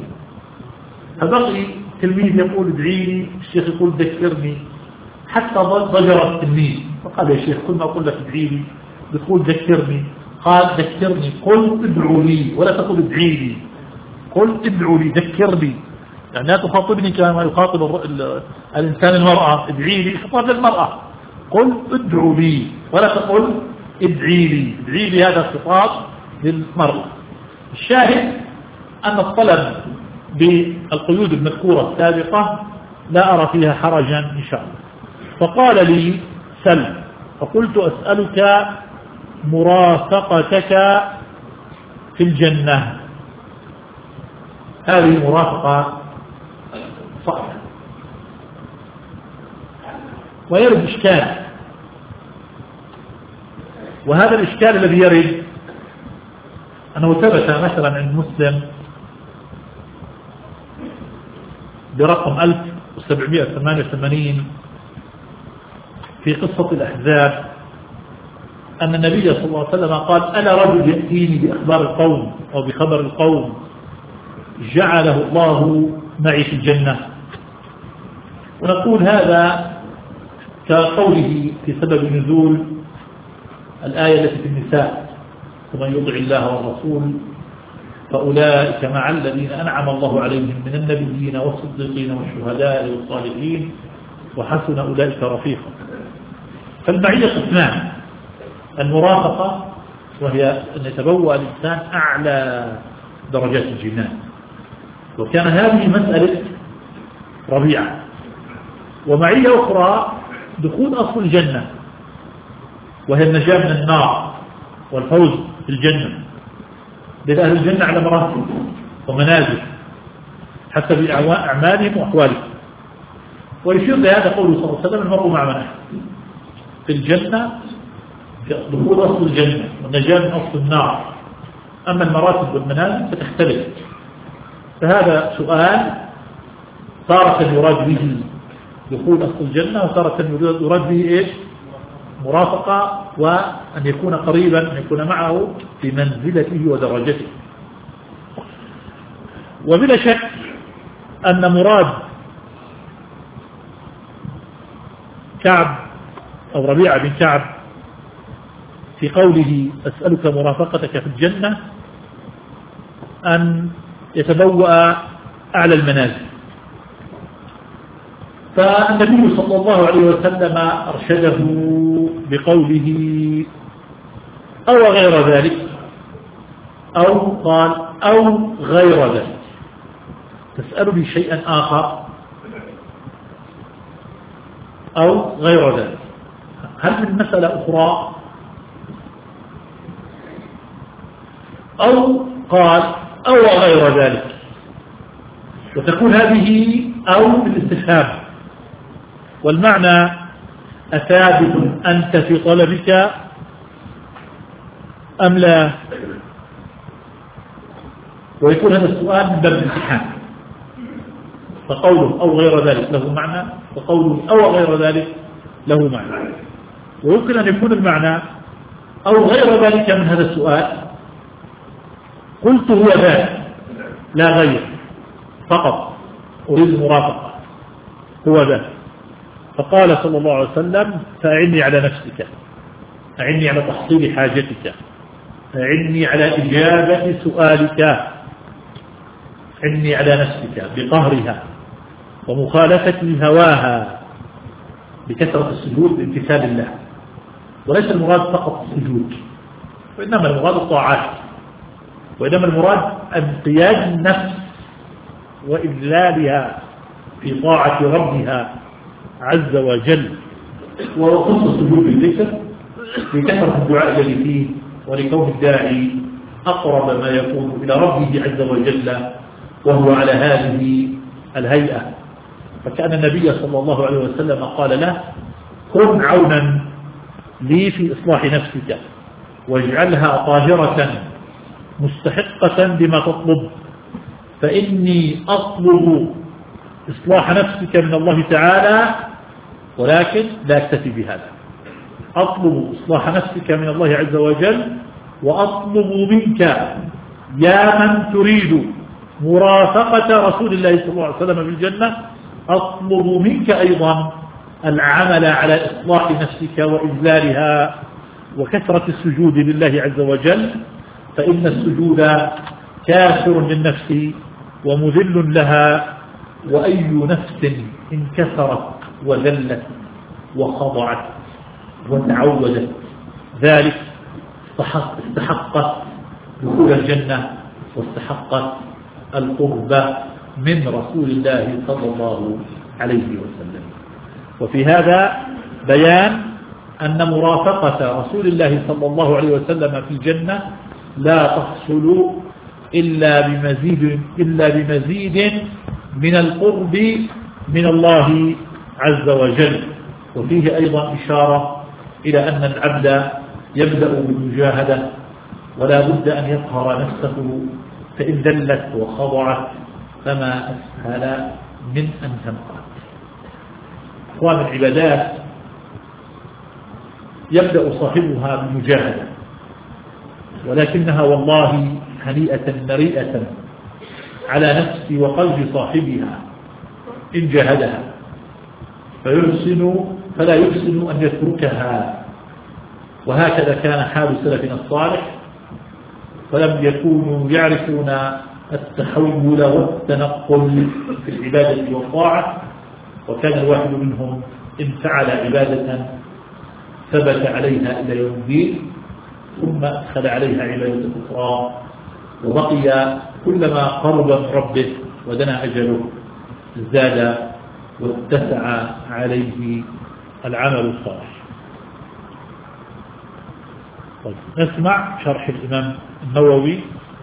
فبقي تلميذ يقول: ادعي لي، الشيخ يقول: ذكرني، حتى ضجر التلميذ فقال: يا شيخ كل ما أقول لك ادعي لي بتقول ذكرني. قال: ذكرني، قل ادعو لي ولا تقول ادعي لي، قل ادعو لي ذكرني. يعني لا تخاطبني كما يخاطب الإنسان المرأة: ادعي لي، خطاب للمرأة، قل ادعو لي ولا تقول ادعي لي. ادعي لي هذا خطاب للمرأة. الشاهد أن الطلب بالقيود المذكورة السابقة لا أرى فيها حرجا إن شاء الله. فقال لي: سل. فقلت: أسألك مرافقتك في الجنة. هذه مرافقة صحيحة. ويرد إشكال، وهذا الإشكال الذي يرد أنه ثبت مثلا عند مسلم برقم ألف وسبعمائة وثمانية وثمانين في قصة الأحزاب أن النبي صلى الله عليه وسلم قال أنا رجل يأتيني بأخبار القوم أو بخبر القوم جعله الله معي في الجنة. ونقول هذا كقوله في سبب نزول الآية التي في النساء ومن يطع الله والرسول فأولئك مع الذين أنعم الله عليهم من النبيين والصديقين والشهداء والصالحين وحسن أولئك رفيقا. فالمعية قسمان: المرافقة وهي أن يتبوأ الإنسان أعلى درجات الجنان، وكان هذه مسألة ربيعة. ومعية أخرى دخول أصل الجنة وهي النجاة من النار والفوز في الجنة، لأن أهل الجنة على مراتب ومنازل حسب أعمالهم وأحوالهم. ويشير لهذا قوله صلى الله عليه وسلم: المرء مع من أحب. في الجنة دخول أصل الجنة والنجاة من أصل النار، أما المراتب والمنازل فتختلف. فهذا سؤال تارة يراد به دخول أصل الجنة، وتارة يراد به إيش؟ مرافقة، وأن يكون قريبا، أن يكون معه في منزلته ودرجته. وبلا شك أن مراد كعب أو ربيعة بن كعب في قوله أسألك مرافقتك في الجنة أن يتبوأ أعلى المنازل. فالنبي صلى الله عليه وسلم أرشده بقوله أو غير ذلك، أو قال أو غير ذلك، تسألني شيئا آخر أو غير ذلك. هل من مسألة أخرى؟ أو قال أو غير ذلك، وتكون هذه أو بالاستفهام، والمعنى أثابت أنت في طلبك أم لا؟ ويكون هذا السؤال من باب الامتحان، فقوله أو غير ذلك له معنى، وقوله أو غير ذلك له معنى. ويمكن أن يكون المعنى أو غير ذلك من هذا السؤال قلت هو ذاك لا غير، فقط أريد المرافقة، هو ذاك. فقال صلى الله عليه وسلم فأعني على نفسك، أعني على تحصيل حاجتك، أعني على إجابة سؤالك، أعني على نفسك بقهرها ومخالفة هواها بكثرة السجود بامتثال الله. وليس المراد فقط السجود، وإنما المراد الطاعات، وإنما المراد انقياد النفس وإذلالها في طاعة ربها عز وجل. وخص السجود بالذكر لكثرة الدعاء الذي فيه، ولكون الداعي أقرب ما يكون إلى ربه عز وجل وهو على هذه الهيئة. فكأن النبي صلى الله عليه وسلم قال له كن عونا لي في إصلاح نفسك، واجعلها طاهرة مستحقة بما تطلب، فإني أطلب إصلاح نفسك من الله تعالى، ولكن لا أكتفي بهذا، أطلب إصلاح نفسك من الله عز وجل، وأطلب منك يا من تريد مرافقة رسول الله صلى الله عليه وسلم في الجنة، أطلب منك أيضا العمل على إصلاح نفسك وإذلالها وكثرة السجود لله عز وجل، فإن السجود كافر للنفس ومذل لها، وأي نفس انكسرت وذلت وخضعت وتعودت ذلك استحقت دخول الجنة واستحقت القرب من رسول الله صلى الله عليه وسلم. وفي هذا بيان أن مرافقة رسول الله صلى الله عليه وسلم في الجنة لا تحصل إلا بمزيد, إلا بمزيد من القرب من الله عز وجل. وفيه أيضا إشارة إلى أن العبد يبدأ بالمجاهدة، ولا بد أن يطهر نفسه، فإن ذلت وخضعت فما أسهل من أن تنقض. أخوان العبادات، يبدأ صاحبها بالمجاهدة، ولكنها والله هنيئة مريئة على نفس وقلب صاحبها إن جاهدها، فيحسن فلا يحسن أن يتركها. وهكذا كان حال سلفنا الصالح، فلم يكونوا يعرفون التحول والتنقل في العبادة والطاعة، وكان الواحد منهم إن فعل عبادة ثبت عليها إلى يوم الدين، ثم أدخل عليها عبادة أخرى، وبقي كلما قرب من ربه ودنا أجله زاد واتسع عليه العمل الصالح. طيب نسمع شرح الإمام النووي.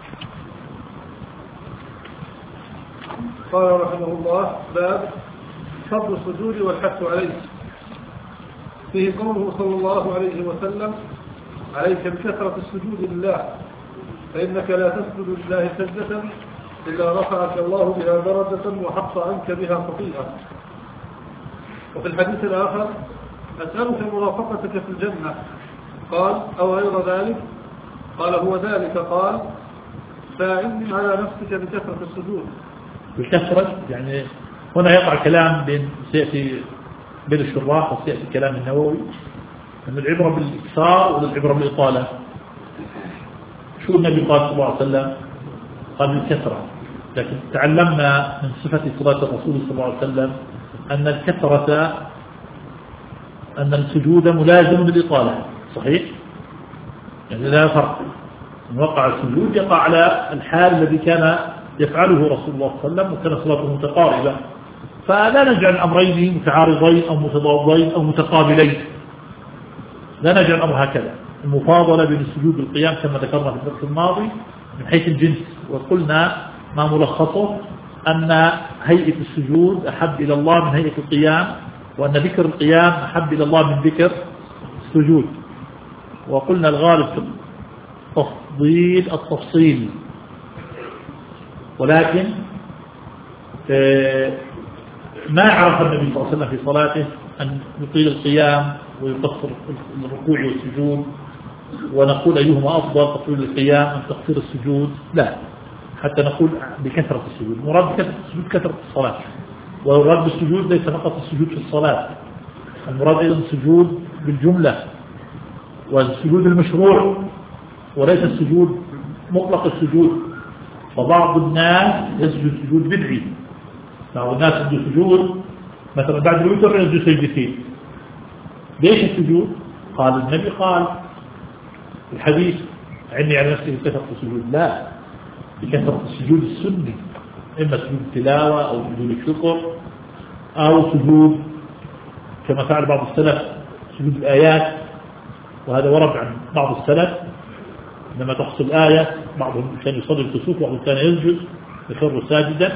قال رحمه الله: باب فضل السجود والحث عليه. فيه قوله صلى الله عليه وسلم: عليك بكثرة السجود لله، فإنك لا تسجد لله سجدة إلا رفعك الله بها درجة وحط عنك بها خطيئة. وفي الحديث الآخر: أسألك مرافقتك في الجنة. قال: أو غير ذلك؟ قال: هو ذلك. قال: فاعني على نفسك بكثرة السجود. بكثرة يعني هنا يقع كلام بين سيأتي بين الشراح وسيأتي كلام النووي، أن العبرة بالإكثار والعبرة بالإطالة. شو النبي قال صلى الله عليه وسلم؟ قال بالكثرة، لكن تعلمنا من صفة صلاة الرسول صلى الله عليه وسلم أن الكثرة أن السجود ملازم بالإطالة. صحيح؟ يعني لا فرق، إن وقع السجود يقع على الحال الذي كان يفعله رسول الله صلى الله عليه وسلم، وكان صلاته متقاربة، فلا نجعل الأمرين متعارضين أو متضادين أو متقابلين، لا نجعل الأمر هكذا. المفاضلة بين السجود والقيام كما ذكرنا في الدرس الماضي من حيث الجنس، وقلنا ما ملخصه أن هيئة السجود أحب إلى الله من هيئة القيام، وأن ذكر القيام أحب إلى الله من ذكر السجود. وقلنا الغالب في التفضيل التفصيل، ولكن ما عرف النبي صلى الله عليه وسلم في صلاته أن يطيل القيام ويقصر الركوع والسجود ونقول أيهما أفضل، تطويل القيام أم تقصير السجود، لا، حتى نقول بكثرة السجود. المراد بكثرة السجود كثرة الصلاة، والمراد بالسجود ليس فقط السجود في الصلاة، المراد أيضا السجود بالجملة، والسجود المشروع، وليس السجود مطلق السجود. فبعض الناس يسجد سجود بدعي، بعض الناس يسجد سجود مثلا بعد الوتر يسجد سجدتين. ليش السجود؟ قال النبي قال الحديث: عني على نفسي بكثرة السجود. لا، بكثرة السجود السني، إما سجود التلاوة أو سجود الشكر أو سجود كما فعل بعض السلف سجود الآيات، وهذا ورد عن بعض السلف لما تحصل آية بعضهم كان يصلي الكسوف وبعضهم كان يسجد يخر ساجدا،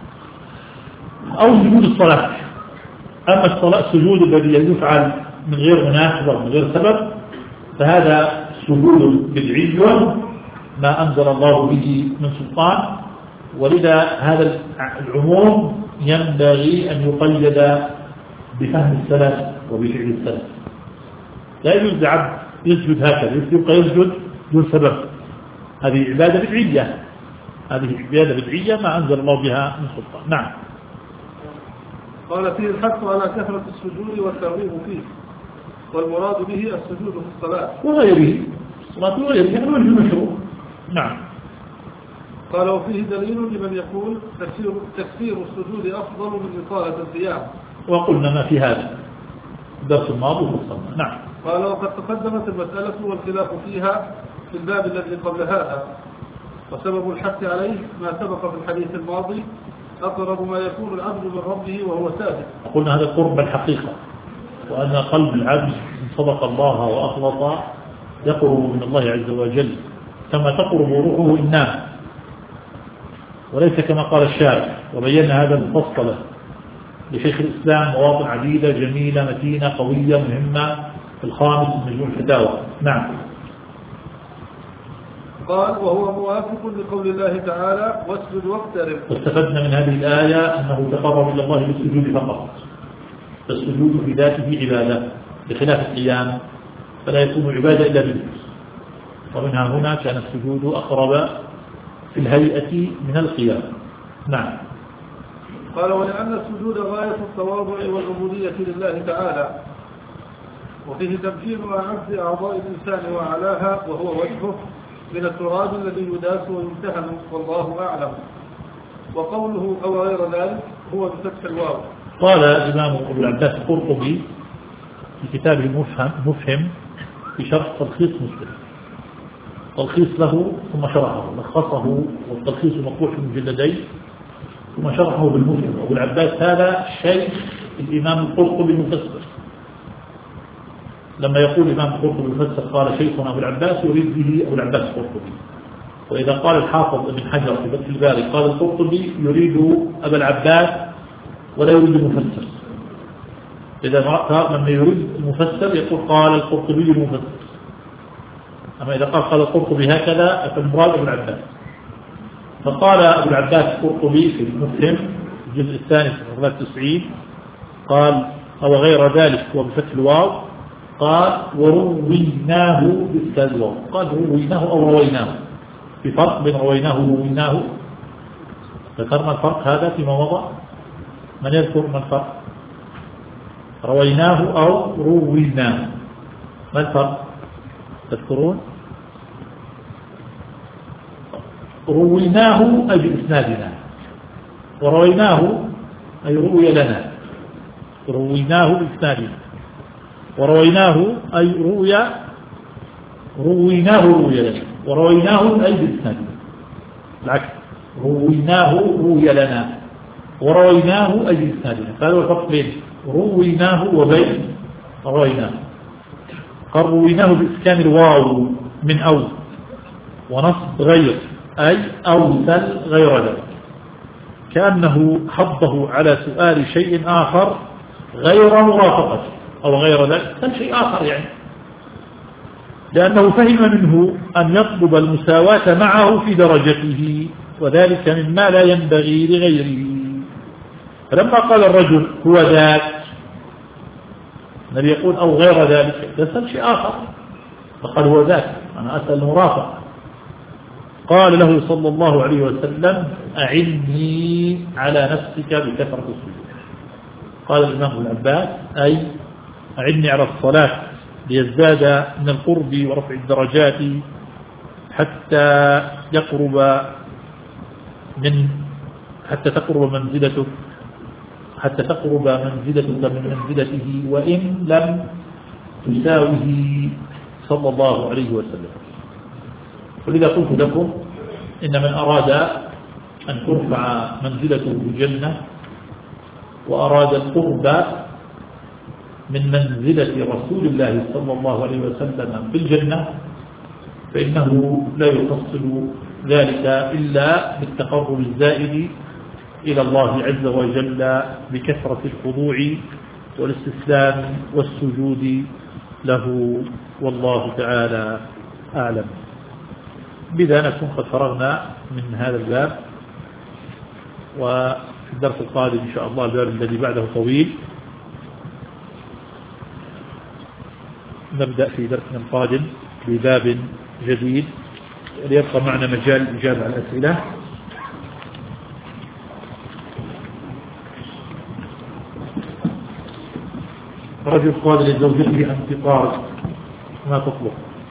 أو سجود الصلاة. أما الصلاة السجود الذي يفعل من غير مناسبة ومن غير سبب فهذا سجود بدعي ما أنزل الله به من سلطان، ولذا هذا العموم ينبغي أن يقيد بفهم السلف وبفعل السلف. لا يجوز لعبد يسجد هكذا يبقى يسجد دون سبب، هذه عبادة بدعية، هذه عبادة بدعية ما أنزل الله بها من سلطان. نعم. قال: فيه الحث على كثرة السجود والترغيب فيه، والمراد به السجود في الصلاة وغيره، الصلاة وغيره يعني وجه المشروع. نعم. قال: وفيه دليل لمن يقول تكثير, تكثير السجود أفضل من إطالة القيام، وقلنا ما في هذا الدرس الماضي وفصلنا. نعم. قال: وقد تقدمت المسألة والخلاف فيها في الباب الذي قبل هذا، وسبب الحث عليه ما سبق في الحديث الماضي: أقرب ما يكون العبد من ربه وهو ساجد. قلنا هذا قرب الحقيقة، وأن قلب العبد إن صدق الله وأخلص يقرب من الله عز وجل كما تقرب روحه إن نام، وليس كما قال الشارع. وبينا هذا مفصلا لشيخ الإسلام مواطن عديدة جميلة متينة قوية مهمة في الخامس من مجموع الفتاوى. نعم. قال: وهو موافق لقول الله تعالى: واسجد واقترب. واستفدنا من هذه الآية أنه تقرب إلى الله بالسجود فقط، فالسجود في ذاته عبادة بخلاف القيام، فلا يكون عبادة إلا بالذكر. ومنها هنا كان السجود أقرب في الهيئة من القيام. نعم. قال ولأن السجود غاية التواضع والعبودية لله تعالى، وفيه تمكين وعبد أعضاء الإنسان وعلاها وهو وجهه من التراب الذي يداس ويمتهن، والله أعلم. وقوله أو غير ذلك هو بفتح الواو. قال الإمام أبو العباس القرطبي في كتابه المفهم مفهم في شرح تلخيص مسلم، تلخيص له ثم شرحه، لخصه والتلخيص مطبوع في مجلدين ثم شرحه بالمفهم. أبو العباس هذا شيخ الإمام القرطبي المفسر. لما يقول الإمام القرطبي المفسر قال شيخنا أبو العباس يريد به أبو العباس القرطبي، وإذا قال الحافظ ابن حجر في فتح الباري قال القرطبي يريد أبا العباس ولا يريد المفسر. إذا لما يريد المفسر يقول قال القرطبي المفسر، أما إذا قال قال القرطبي هكذا فالمراد أبو العباس. فقال أبو العباس القرطبي في المفهم الجزء الثاني في صفحة تسعين قال أو غير ذلك هو بفتح الواو، قال ورويناه بإسكان الواو، قال رويناه أو رويناه، في فرق بين رويناه ورويناه. ذكرنا الفرق هذا فيما مضى، من يذكر ما الفرق؟ رويناه أو رويناه، ما الفرق تذكرون؟ رويناه أي بإسنادنا، ورويناه أي روي لنا، رويناه بإسنادنا، ورويناه أي روي رويناه روي لنا، ورويناه أي بإسنادنا، العكس، رويناه روي لنا ورويناه أي بإسنادنا. فهذا هو الفرق بين رويناه وبين رويناه. قال رويناه بإسكان الواو من أو ونصب غير أي أوسل غير ذلك، كأنه حضه على سؤال شيء آخر غير مرافقة أو غير ذلك، كان شيء آخر يعني، لأنه فهم منه أن يطلب المساواة معه في درجته، وذلك مما لا ينبغي لغيره. فلما قال الرجل هو ذاك، النبي يقول أو غير ذلك، يسأل شيء آخر، فقال هو ذاك، أنا أسأل المرافقة. قال له صلى الله عليه وسلم أعني على نفسك بكثرة السجود. قال الإمام العباس أي أعني على الصلاة ليزداد من القرب ورفع الدرجات حتى يقرب من حتى تقرب منزلته حتى تقرب منزلتك من منزلته وإن لم تساوه صلى الله عليه وسلم. ولذا قلت لكم إن من أراد أن ترفع منزلته في الجنة وأراد القرب من منزلة رسول الله صلى الله عليه وسلم في الجنة فإنه لا يحصل ذلك إلا بالتقرب الزائد إلى الله عز وجل بكثرة الخضوع والاستسلام والسجود له، والله تعالى أعلم. بذا نكون قد فرغنا من هذا الباب، وفي الدرس القادم إن شاء الله الباب الذي بعده طويل، نبدأ في درسنا القادم بباب جديد ليبقى معنا مجال الإجابة على الأسئلة. رجل قال لزوجته أنت طارق ما تطلب،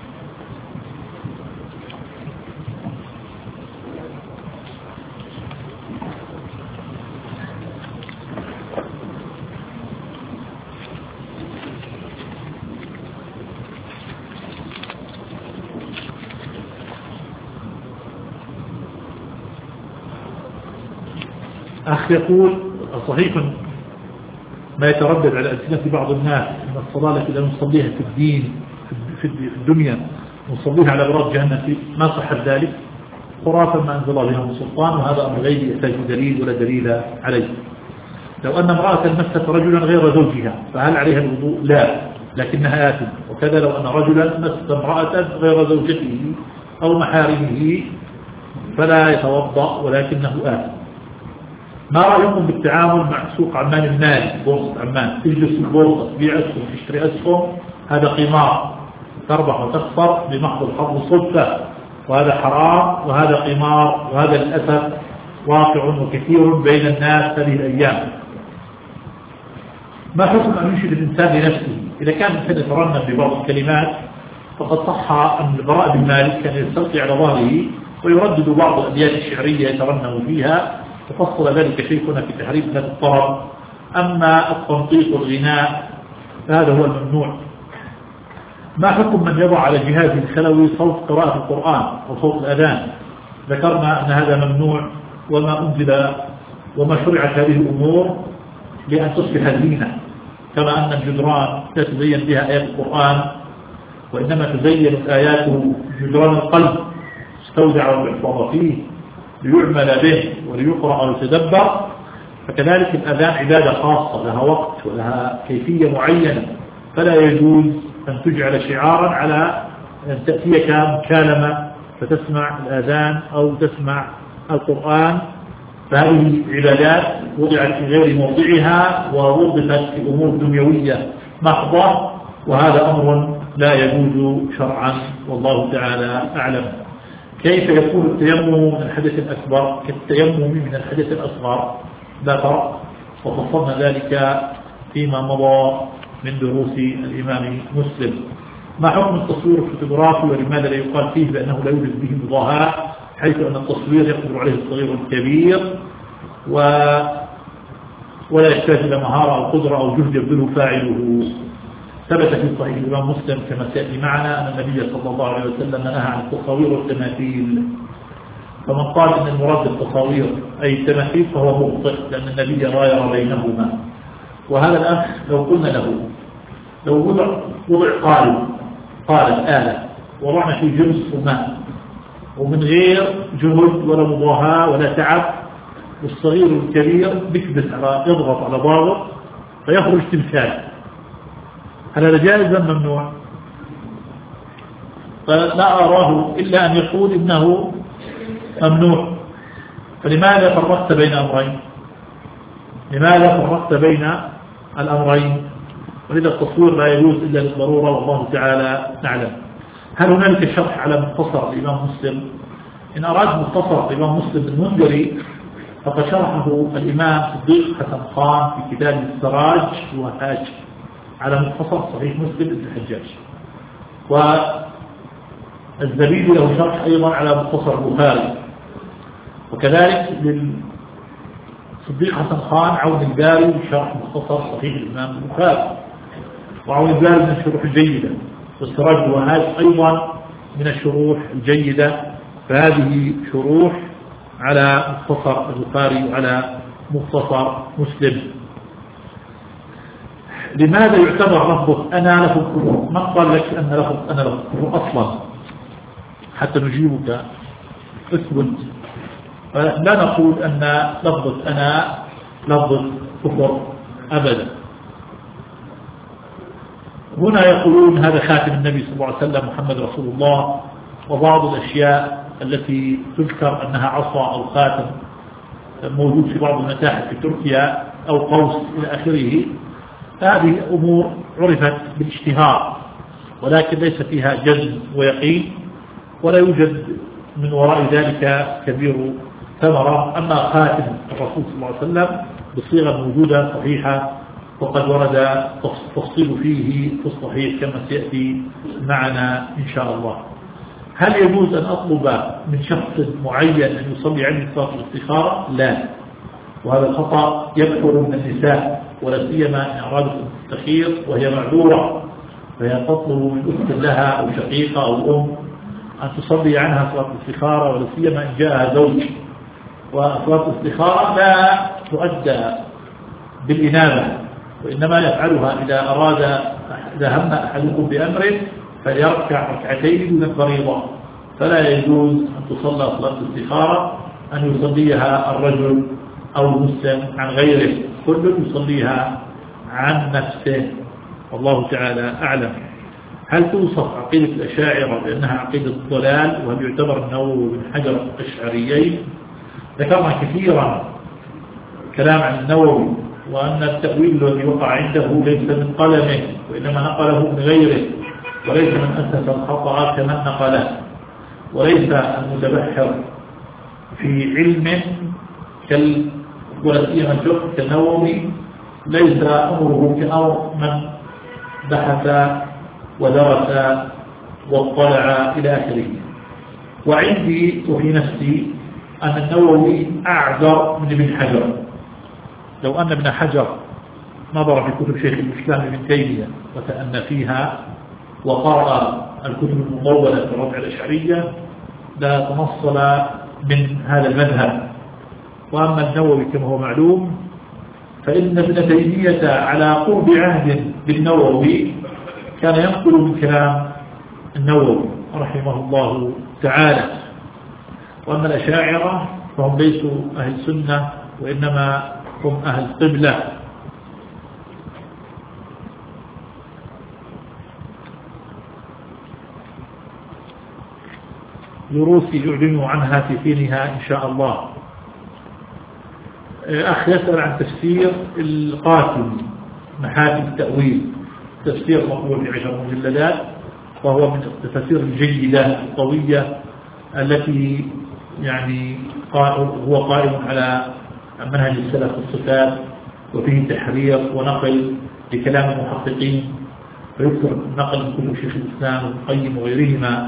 أخ يقول صحيح ما يتردد على ألسنة بعض الناس أن الصلاة التي لا نصليها في الدين في الدنيا نصليها على أبواب جهنم، ما صح ذلك؟ خرافة ما أنزل الله بها من سلطان، وهذا أمر غير يحتاج دليل ولا دليل عليه. لو أن امرأة مست رجلا غير زوجها فهل عليها الوضوء؟ لا، لكنها آثمة. وكذا لو أن رجلا مست امرأة غير زوجته أو محارمه فلا يتوضأ ولكنه آثم. ما رأيكم بالتعامل مع سوق عمان المالي، بورصة عمان؟ تجلس في البورصة تبيع أسهم تشتري أسهم، هذا قمار تربح وتخسر بمحض الحظ الصدفة، وهذا حرام وهذا قمار، وهذا للأسف واقع وكثير بين الناس هذه الأيام. ما حكم أن ينشد الإنسان لنفسه؟ إذا كان الإنسان يترنم ببعض الكلمات فقد صح أن البراء بن مالك كان يستلقي على ظهره ويردد بعض الأبيات الشعرية يترنم فيها، تفصل ذلك شيخنا في تحريم ذات الطرب. أما التنطيط والغناء فهذا هو الممنوع. ما حكم من يضع على جهازه الخلوي صوت قراءة القرآن أو صوت الأذان؟ ذكرنا أن هذا ممنوع، وما أنزل وما شرعت هذه الأمور لأن تصبح زينة، كما أن الجدران لا تزين بها آيات القرآن، وإنما تزين آياته جدران القلب استودع ويحفظ فيه ليعمل به وليقرأ ويتدبر. فكذلك الأذان عبادة خاصة لها وقت ولها كيفية معينة، فلا يجوز أن تجعل شعارا على أن تأتيك مكالمة فتسمع الأذان أو تسمع القرآن. فهذه عبادات وضعت في غير موضعها ووضعت في أمور دنيوية محضة، وهذا أمر لا يجوز شرعا، والله تعالى أعلم. كيف يكون التيمم من الحدث الأكبر كالتيمم من الحدث الأصغر؟ لا فرق، وفصلنا ذلك فيما مضى من دروس الإمام مسلم. ما حكم التصوير الفوتوغرافي ولماذا لا يقال فيه بأنه لا يوجد به مضاهاة، حيث أن التصوير يقدر عليه الصغير والكبير و... ولا يحتاج إلى مهارة أو قدرة أو جهد يبذله فاعله؟ ثبت في صحيح الإمام مسلم كما سيأتي معنا أن النبي صلى الله عليه وسلم نهى عن التصاوير والتماثيل، فمن قال أن المراد بالتصاوير أي التماثيل فهو مخطئ، لأن النبي غاير بينهما. وهذا الأخ لو قلنا له لو وضع وضع قالب قالب آلة وضعنا في جرس وماء ومن غير جهد ولا مضاهاة ولا تعب، والصغير والكبير بيكبس على يضغط على ضاغط فيخرج تمثال، هل هذا جائز أم ممنوع؟ فلا أراه إلا أن يقول إنه ممنوع. فلماذا فرقت بين أمرين؟ لماذا فرقت بين الأمرين؟ ولذا التصوير لا يجوز إلا للضرورة، والله تعالى أعلم. هل هنالك شرح على مختصر الإمام مسلم؟ إن أراد مختصر الإمام مسلم المنذري فقد شرحه الإمام صديق حسن خان في كتاب السراج وهاج على مختصر صحيح مسلم ابن الحجاج، والزبيدي له شرح أيضا على مختصر البخاري، وكذلك للصديق حسن خان عون الباري شرح مختصر صحيح الإمام البخاري، وعون الباري من الشروح الجيدة، والسراج وهاج أيضا من الشروح الجيدة. فهذه شروح على مختصر البخاري وعلى مختصر مسلم. لماذا يعتبر لفظ أنا لفظ كفر؟ من قال لك أن لفظ أنا لفظ كفر أصلا حتى نجيبك اثبت؟ لا نقول أن لفظ أنا لفظ كفر أبدا. هنا يقولون هذا خاتم النبي صلى الله عليه وسلم محمد رسول الله، وبعض الأشياء التي تذكر أنها عصا أو خاتم موجود في بعض المتاحف في تركيا أو قوس إلى آخره، هذه أمور عرفت بالاشتهار ولكن ليس فيها جزم ويقين، ولا يوجد من وراء ذلك كبير ثمرة. أما خاتم الرسول صلى الله عليه وسلم بصيغة موجودة صحيحة وقد ورد تفصيل فيه في الصحيح كما سيأتي معنا إن شاء الله. هل يجوز أن أطلب من شخص معين أن يصلي عندي صلاة الاستخارة؟ لا، وهذا الخطأ يكثر من النساء، ولا سيما إن أرادت أن تستخير وهي معذورة، فهي تطلب من أخت لها أو شقيقة أو أم أن تصلي عنها صلاة الاستخارة، ولا سيما إن جاءها زوج. وصلاة الاستخارة لا تؤدى بالإنابة، وإنما يفعلها إذا أراد إذا هم أحدكم بأمره فليركع ركعتين دون الفريضة، فلا يجوز أن تصلى صلاة الاستخارة أن يصليها الرجل أو المسلم عن غيره، كل يصليها عن نفسه، والله تعالى أعلم. هل توصف عقيدة الأشاعرة بأنها عقيدة الضلال؟ وهل يعتبر النووي من حجر الأشعريين؟ ذكرنا كثيرا كلام عن النووي، وأن التأويل الذي وقع عنده ليس من قلمه وإنما نقله من غيره، وليس من أسس الخطأ كمن نقله، وليس المتبحر في علم كال ولا سيما الفقه كالنووي ليس أمره كأمر من بحث ودرس واطلع إلى آخره. وعندي وفي نفسي أن النووي أعذر من ابن حجر. لو أن ابن حجر نظر في كتب شيخ الإسلام ابن تيمية وتأنى فيها وقرأ الكتب المطولة في الربع الأشعرية لا تنصل من هذا المذهب. وأما النووي كما هو معلوم فإن ابن تيمية على قرب عهد بالنووي كان ينقل من كلام النووي رحمه الله تعالى. وأما الأشاعرة فهم ليسوا أهل سنة وإنما هم أهل قبلة. دروسي يعلن عنها في حينها إن شاء الله. أخ يسأل عن تفسير القاسمي محاسن التأويل، تفسير مقبول في عشر مجلدات، وهو من التفاسير الجيدة القوية التي يعني هو قائم على منهج السلف والصفات، وفيه تحرير ونقل لكلام المحققين، فيذكر نقل من كل شيخ الإسلام وابن القيم وغيرهما.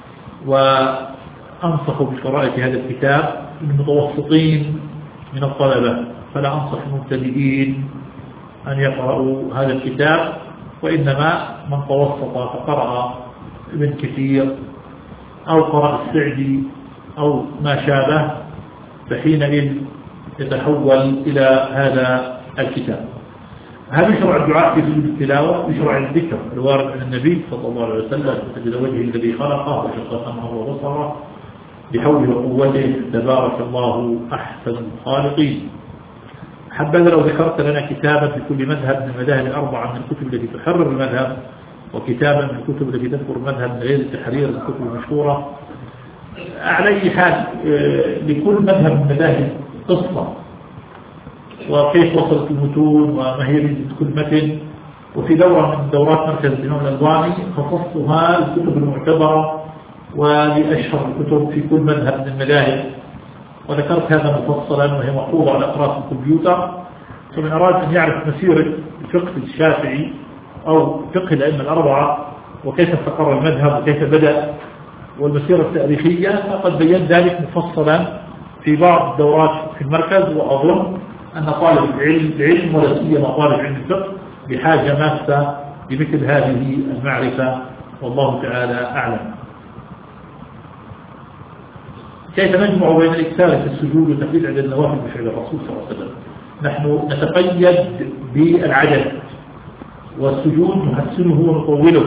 وأنصح بقراءة هذا الكتاب للمتوسطين من الطلبة، فلا أنصح المبتدئين أن يقرأوا هذا الكتاب، وإنما من توسط فقرأ ابن كثير أو قرأ السعدي أو ما شابه فحينئذ يتحول إلى هذا الكتاب. هل يشرع الدعاء في سجود التلاوة؟ يشرع الذكر الوارد عن النبي صلى الله عليه وسلم: سجد وجهه الذي خلقه وشق سمعه وبصره بحوله وقوته تبارك الله أحسن الخالقين. حبذا لو ذكرت لنا كتابا في كل مذهب من المذاهب الأربعة من الكتب التي تحرر المذهب، وكتابا من الكتب التي تذكر المذهب من غير تحرير الكتب المشهورة. على أي حال لكل مذهب من المذاهب قصة، وكيف وصلت المتون وما هي ريزة كل متن. وفي دورة من دورات مركز الإمام الألباني خصصتها الكتب المعتبرة ولأشهر الكتب في كل مذهب من المذاهب، وذكرت هذا مفصلا وهي محفوظة على أقراص الكمبيوتر. فمن أراد أن يعرف مسيرة الفقه الشافعي أو فقه الأئمة الأربعة وكيف استقر المذهب وكيف بدأ والمسيرة التاريخية، فقد بيّن ذلك مفصلا في بعض الدورات في المركز. وأظن أن طالب العلم العلم ولا سيما طالب علم الفقه بحاجة ماسة لمثل هذه المعرفة، والله تعالى أعلم. كيف نجمع بين الإكثار في السجود وتقليل عدد النوافل بفعل الرسول صلى الله عليه وسلم؟ نحن نتقيد بالعدد، والسجود نحسنه ونطوله.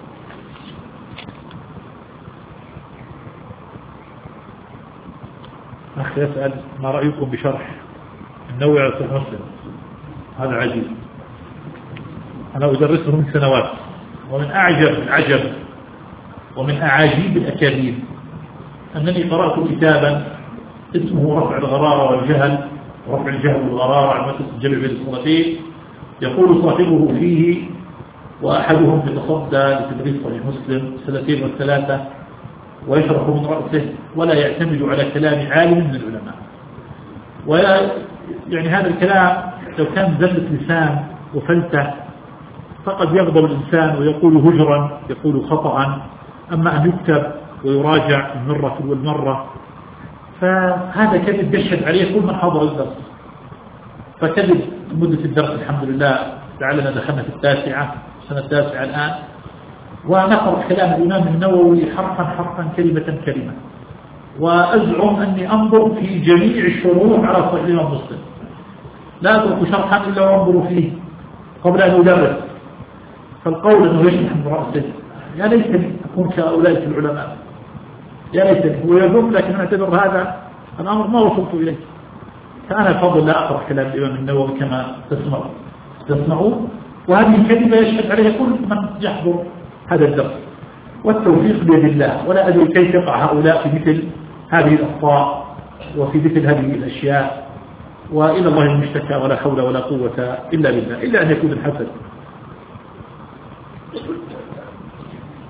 أخي يسأل: ما رأيكم بشرح النووي على صحيح مسلم؟ هذا عجيب، أنا أدرسه من سنوات، ومن أعجب العجب ومن أعاجيب الأكاذيب أنني قرأت كتابا اسمه رفع الغرارة والجهل، رفع الجهل والغرارة عن مسألة الجمع بين الصورتين. يقول صاحبه فيه: وأحدهم يتصدى لتدريس صحيح مسلم سنتين والثلاثة ويشرح من رأسه ولا يعتمد على كلام عالم من العلماء. ولا يعني هذا الكلام لو كان زلة لسان وفلتة فقد يغضب الإنسان ويقول هجرا، يقول خطأ. أما أن يكتب ويراجع المرة والمرة فهذا كذب يشهد عليه كل من حضر الدرس. فكذب مدة الدرس الحمد لله، لعلنا دخلنا في التاسعة، السنة التاسعة الآن، ونقرأ كلام الإمام النووي حرفا حرفا كلمة كلمة، وأزعم أني أنظر في جميع الشروح على صحيح الإمام مسلم، لا أترك شرحا إلا وأنظر فيه قبل أن أدرس. فالقول أنه يشرح من رأسه، يا ليتني أكون كأولئك العلماء، يا ليتني. ويظن لكن أعتبر هذا الأمر ما وصلت إليه. فأنا بفضل لا أقرأ كلام الإمام النووي كما تسمع تسمعون، وهذه الكلمة يشهد عليها كل من يحضر هذا الدرس، والتوفيق بيد الله. ولا أدري كيف يقع هؤلاء في مثل هذه الأخطاء وفي مثل هذه الأشياء، وإلى الله المشتكى، ولا حول ولا قوة إلا بالله، إلا أن يكون الحسد.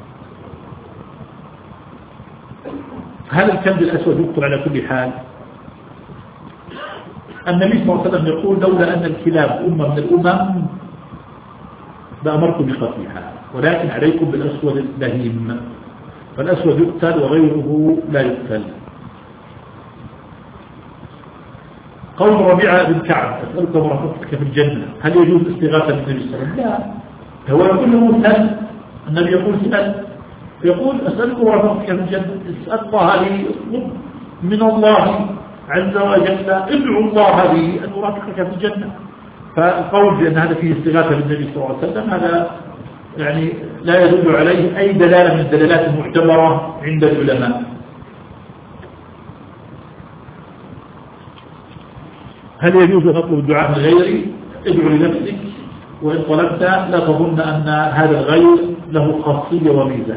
هل الكلب الأسود يقتل على كل حال؟ النبي صلى الله عليه وسلم يقول لولا أن الكلاب أمة من الأمم لأمركم بقتلها، ولكن عليكم بالأسود البهيم، فالأسود يقتل وغيره لا يقتل. قول ربيعة بن كعب أسألك مرافقتك في الجنة، هل يجوز الاستغاثة بالنبي صلى الله عليه وسلم؟ لا، هو يقول له سأل، النبي يقول سأل، يقول أسألك مرافقتك في الجنة، اسأل الله لي من الله عز وجل، ادعو الله لي أن يرافقك في الجنة. فالقول بأن هذا فيه استغاثة بالنبي صلى الله عليه وسلم هذا يعني لا يدل عليه أي دلالة من الدلالات المعتبرة عند العلماء. هل يجوز أن أطلب الدعاء من غيري؟ ادعو لنفسك، وإن طلبت لا تظن أن هذا الغير له خاصية وميزة.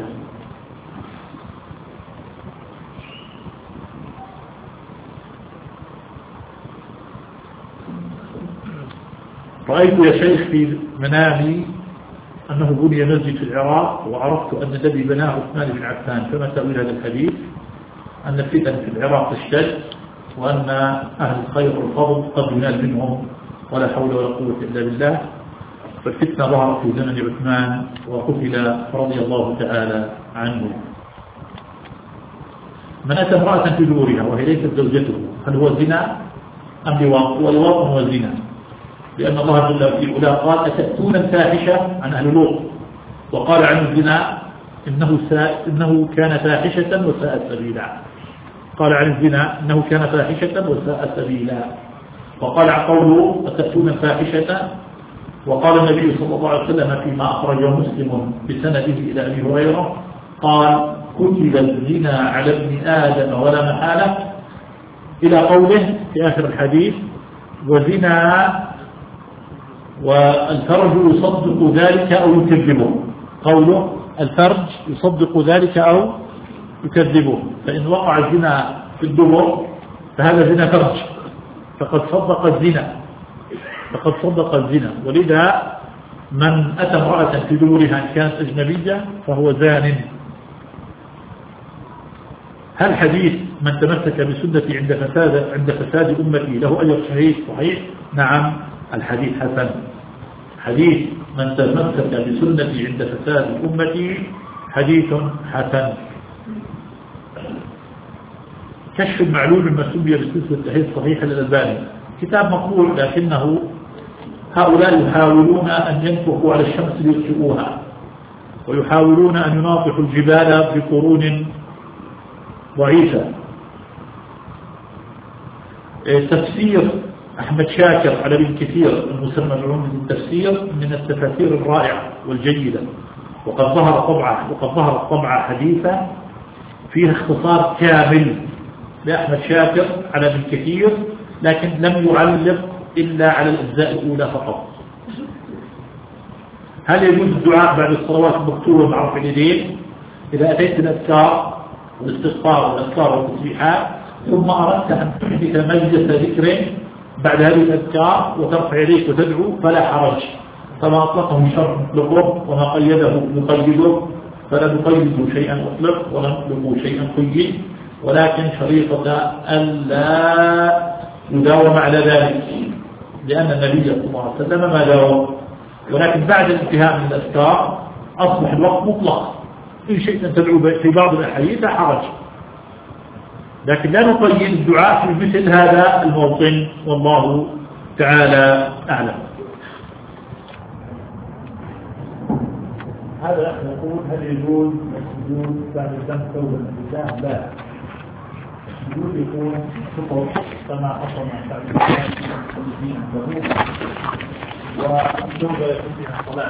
رأيت يا شيخ في منامي أنه بني مسجد في العراق، وعرفت أن الذي بناه عثمان بن عفان، فما تأويل هذا الحديث؟ أن الفتن في العراق تشتد، وأن أهل الخير والفضل قد ينال منهم، ولا حول ولا قوة إلا بالله. فالفتنة ظهرت في زمن عثمان وقتل رضي الله تعالى عنه. من أتى امرأة في دورها وهي ليست زوجته، هل هو زنا أم لواط؟ هو لواط هو زنا، لأن الله جل في علاه قال أتأتون الفاحشة عن أهل لوط، وقال عن الزنا إنه, إنه كان فاحشة وساء سبيلا. قال عن الزنا إنه كان فاحشة وساء سبيلا، وقال عن قوله أتأتون الفاحشة. وقال النبي صلى الله عليه وسلم فيما أخرجه مسلم بسنده إلى أبي هريرة قال كتب الزنا على ابن آدم ولا محالة، إلى قوله في آخر الحديث وزنا والفرج يصدق ذلك أو يكذبه. قوله الفرج يصدق ذلك أو يكذبه، فإن وقع الزنا في الدبر فهذا زنا فرج، فقد صدق الزنا فقد صدق الزنا. ولذا من أتى امرأة في دبرها إن كانت أجنبية فهو زان. هل حديث من تمسك بسنتي عند فساد عند فساد أمتي له أجر صحيح؟ صحيح، نعم، الحديث حسن. حديث من تمسك بسنتي عند فساد أمتي حديث حسن. كشف المعلول مما سمي بسلسلة الحديث الصحيح للألباني، كتاب مقبول، لكنه هؤلاء يحاولون أن ينفخوا على الشمس ليطفئوها، ويحاولون أن يناطحوا الجبال بقرون ضعيفة. تفسير أحمد شاكر على ابن كثير المسمى بعمدة التفسير من التفاسير الرائعة والجيدة، وقد ظهر طبعة وقد ظهرت طبعة حديثة فيها اختصار كامل لأحمد شاكر على ابن كثير، لكن لم يعلق إلا على الأجزاء الأولى فقط. هل يجوز الدعاء بعد الصلوات المكتوبة مع رفع اليدين؟ إذا أتيت الأذكار والاستغفار والأذكار والتسبيحات ثم أردت أن تحدث مجلس ذكر بعد هذه الأذكار وترفع يديك وتدعو فلا حرج، فما أطلقه شرع مطلقه وما قيده مقيده، فلا نقيد شيئا مطلق ولا نطلق شيئا قيد، ولكن شريطة ألا يداوم على ذلك، لأن النبي صلى الله عليه وسلم ما داوم. ولكن بعد الانتهاء من الأذكار أصبح الوقت مطلق، إن شئت أن تدعو في بعض الأحاديث لا حرج، لكن لا نقيد الدعاء في مثل هذا الموطن، والله تعالى أعلم. هذا يقول هل يجوز السجود بعد الدم توبة النساء؟ لا، السجود يكون خطوة كما حصل مع شعب الدين والتوبة يكون فيها الصلاة.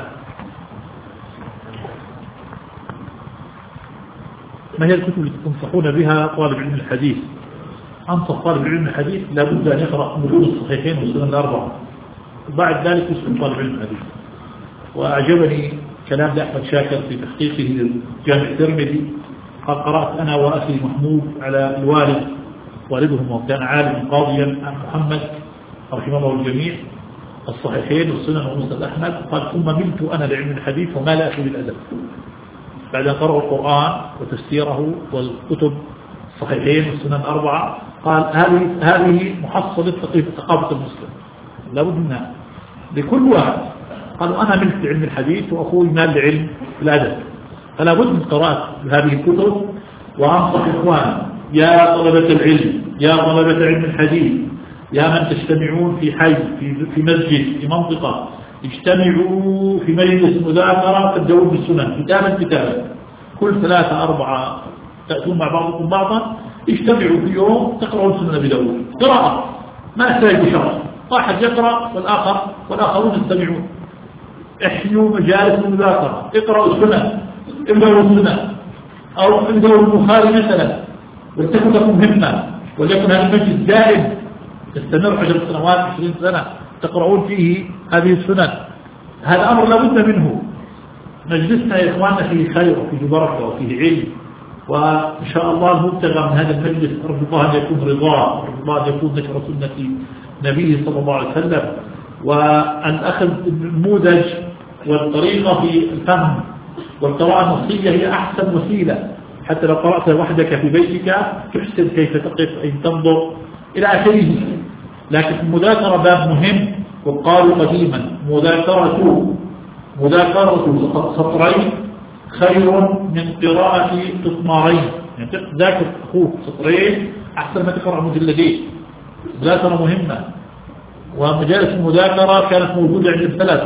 ما هي الكتب التي تنصحون بها طالب علم الحديث؟ أنصح طالب علم الحديث لابد أن يقرأ متون الصحيحين والسنن الأربعة، وبعد ذلك يسلم طالب علم الحديث. وأعجبني كلام لأحمد شاكر في تحقيقه للجامع الترمذي، قال قرأت أنا وأخي محمود على الوالد، والدهم وكان عالم قاضيا عن محمد رحمه الله الجميع الصحيحين والسنن ومسند أحمد، قال ثم ملت أنا لعلم الحديث وما لا أخي بالأدب، بعد أن قرأوا القرآن وتفسيره والكتب صحيحين والسنن أربعة، قال هذه هذه محصلة ثقافة المسلم لابد منها لكل واحد. قالوا أنا ملت علم الحديث وأخوي مال لعلم الأدب، فلا بد من قراءة هذه الكتب. وأنصح إخوان يا طلبة العلم، يا طلبة علم الحديث، يا من تجتمعون في حي في في مسجد في منطقة، اجتمعوا في مجلس مذاكرة تبدأون بالسنن كتابا كتابا، كل ثلاثة أربعة تأتون مع بعضكم بعضا، اجتمعوا في يوم تقرأون سنن أبي داود قراءة، ما يحتاج بشرط، واحد يقرأ والآخر والآخرون يستمعون. احيوا مجالس المذاكرة، اقرأوا السنن، اقرأوا السنن، أو اقرأوا البخاري مثلا، ولتكن لكم همة، وليكن هذا المجلس دائم يستمر عشر سنوات عشرين سنة تقرؤون فيه هذه السنن. هذا أمر لا بد منه. مجلسنا يا إخواننا فيه خير وفيه بركة وفيه علم، وإن شاء الله المبتغى من هذا المجلس أرجو الله أن يكون رضاه، أرجو الله أن يكون نشر سنة النبي صلى الله عليه وسلم، وأن أخذ النموذج والطريقة في الفهم والقراءة النصية هي أحسن وسيلة. حتى لو قرأت وحدك في بيتك تحسن كيف تقف أي تنظر إلى آخره. لكن المذاكرة باب مهم، وقالوا قديما مذاكرة مذاكرة سطرين خير من قراءة قطمارين. يعني تذاكر أخوك سطرين أحسن ما تقرأ مجلدين. مذاكرة مهمة، ومجالس المذاكرة كانت موجودة عند الثلاث،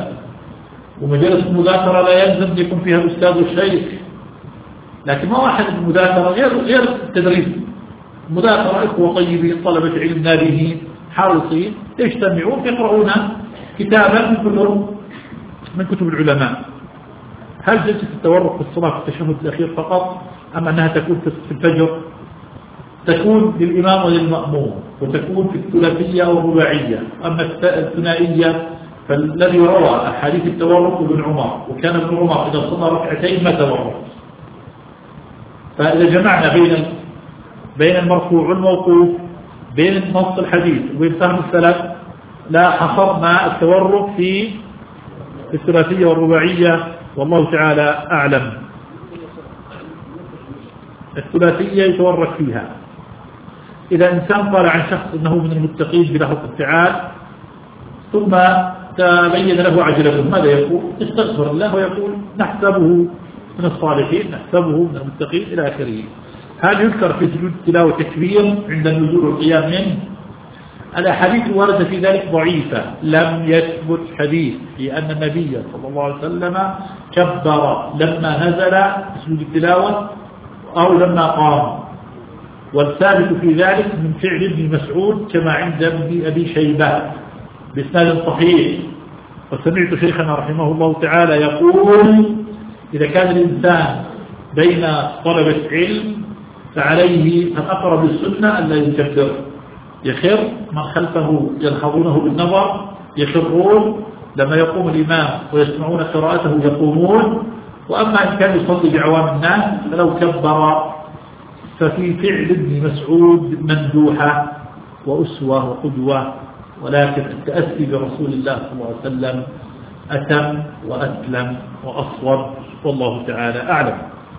ومجالس المذاكرة لا يلزم يكون فيها الأستاذ والشيخ، لكن ما واحد المذاكرة غير غير التدريس. مذاكرة إخوة طيبين طلبة علم نابهين حارصين يجتمعون يقرؤون كتابا من كتب من كتب العلماء. هل جلسة التورق في الصلاة في التشهد الأخير فقط، أم أنها تكون في الفجر؟ تكون للإمام وللمأموم، وتكون في الثلاثية والرباعية. أما الثنائية فالذي روى أحاديث التورق ابن عمر، وكان ابن عمر إذا صلى ركعتين ما تورق. فإذا جمعنا بين بين المرفوع والموقوف، بين نص الحديث وبين فهم السلف، لا حصرنا التورق في الثلاثية والرباعية، والله تعالى أعلم. الثلاثية يتورك فيها إذا إنسان قال عن شخص إنه من المتقين بلفظ التعال، ثم تبين له عجلته، ماذا يقول؟ يستغفر الله ويقول نحسبه من الصالحين، نحسبه من المتقين إلى آخره. هل يذكر في سجود التلاوة تكبير عند النزول والقيام منه؟ الأحاديث الواردة في ذلك ضعيفة، لم يثبت حديث في أن النبي صلى الله عليه وسلم كبر لما نزل سجود التلاوة أو لما قام. والثابت في ذلك من فعل ابن مسعود كما عند ابن أبي شيبة بإسناد صحيح. وسمعت شيخنا رحمه الله تعالى يقول إذا كان الإنسان بين طلبة علم فعليه الأقرب للسنة أن لا يكبر، يخر من خلفه يلحظونه بالنظر يخرون، لما يقوم الإمام ويسمعون قراءته يقومون. وأما إن كان يصلي بعوام الناس فلو كبر ففي فعل ابن مسعود مندوحة وأسوة وقدوة، ولكن التأسي برسول الله صلى الله عليه وسلم أتم وأسلم وأصوب، والله تعالى أعلم.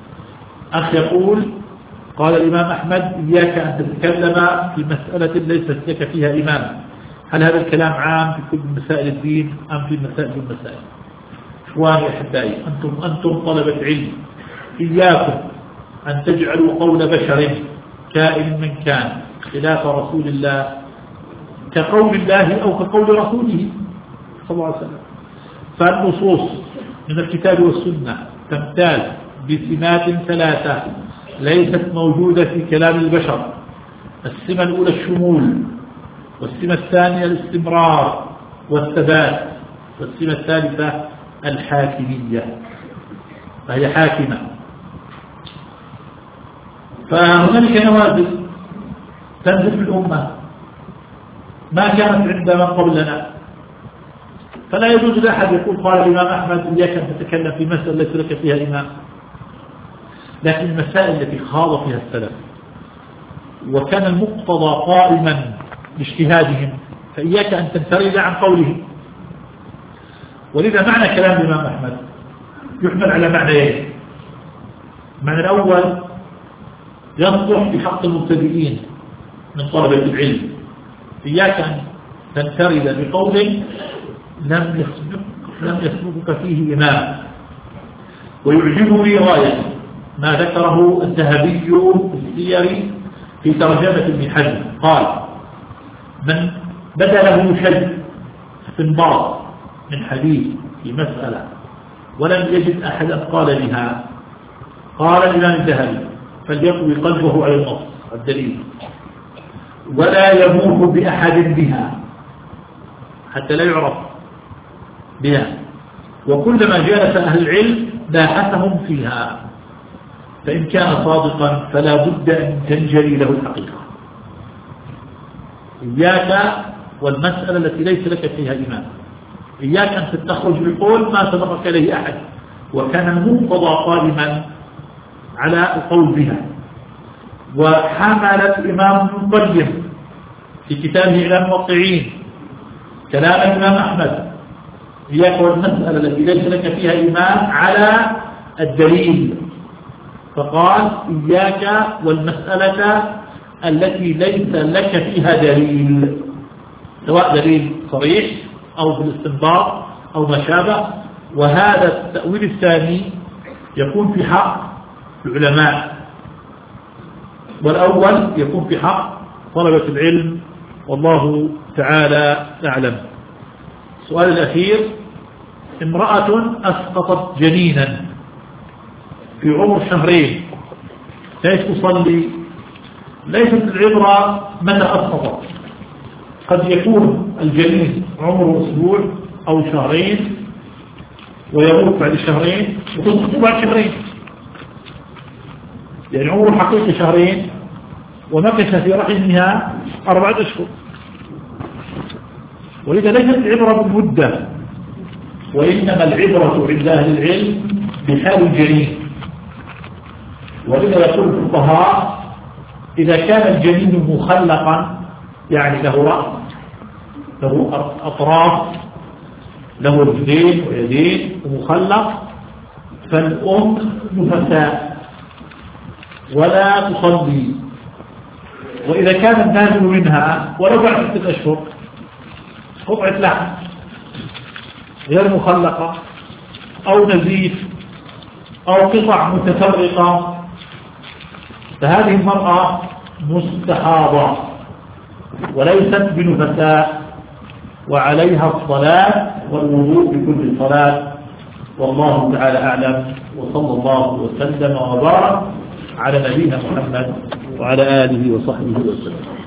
أخ يقول قال الإمام أحمد إياك أن تتكلم في مسألة ليست لك فيها إمام. هل هذا الكلام عام في كل مسائل الدين أم في مسائل المسائل؟ إخواني أحبائي، أنتم أنتم طلبة علم، إياكم أن تجعلوا قول بشر كائن من كان خلاف رسول الله كقول الله أو كقول رسوله صلى الله عليه وسلم. فالنصوص من الكتاب والسنة تمتاز بسمات ثلاثة ليست موجودة في كلام البشر. السمة الأولى الشمول، والسمة الثانية الاستمرار والثبات، والسمة الثالثة الحاكمية، فهي حاكمة. فهنالك نوازل تنزل في الأمة ما كانت عند من قبلنا، فلا يجوز لأحد يقول قال الإمام أحمد إياك أن تتكلم في مسألة ليس لك فيها إمام. لكن المسائل التي خاض فيها السلف وكان المقتضى قائما باجتهادهم فإياك أن تنفرد عن قولهم. ولذا معنى كلام الإمام أحمد يحمل على معنيين. المعنى الأول يصلح في حق المبتدئين من طلبة العلم. إياك أن تنفرد بقول لم يسبق لم يسبقك فيه إمام. ويعجبني غاية ما ذكره الذهبي في السير في ترجمة ابن حزم، قال: من بدا له شيء استنباط من حديث في مسألة ولم يجد أحدا قال بها، قال الإمام الذهبي: فليقوي قلبه على النص الدليل ولا يموت بأحد بها حتى لا يعرف بها، وكلما جالس أهل العلم باحثهم فيها، فإن كان صادقا فلا بد أن تنجلي له الحقيقة. إياك والمسألة التي ليس لك فيها إمام، إياك أن تخرج بقول ما سبقك إليه أحد وكان المقتضى قائما على القول بها. وحمل الإمام ابن القيم في كتابه إعلام الموقعين كلام الإمام أحمد: إياك والمسألة التي ليس لك فيها إمام على الدليل، فقال: إياك والمسألة التي ليس لك فيها دليل، سواء دليل صريح أو في الاستنباط أو ما شابه. وهذا التأويل الثاني يكون في حق العلماء، والأول يكون في حق طلبة العلم، والله تعالى أعلم. السؤال الأخير: امرأة أسقطت جنينا في عمر شهرين كيف تصلي؟ ليست العبرة متى أسقطت، قد يكون الجنين عمره أسبوع أو شهرين ويموت بعد شهرين وتسقط بعد شهرين، يعني عمره حقيقي شهرين ومكث في رحمها أربعة أشهر. ولذا ليست العبرة بالمدة، وإنما العبرة عند أهل العلم بحال الجنين. ولذا يقول الفقهاء: إذا كان الجنين مخلقا، يعني له رأس، له أطراف، له رجلين ويدين ومخلق، فالأم نفساء ولا تصلي. وإذا كان النازل منها ولو بعد ستة أشهر قطعة لحم غير مخلقة أو نزيف أو قطع متفرقة، فهذه المرأة مستحاضة وليست بنفساء، وعليها الصلاة والوضوء بكل صلاة. والله تعالى أعلم، وصلى الله وسلم وبارك على نبينا محمد وعلى آله وصحبه وسلم.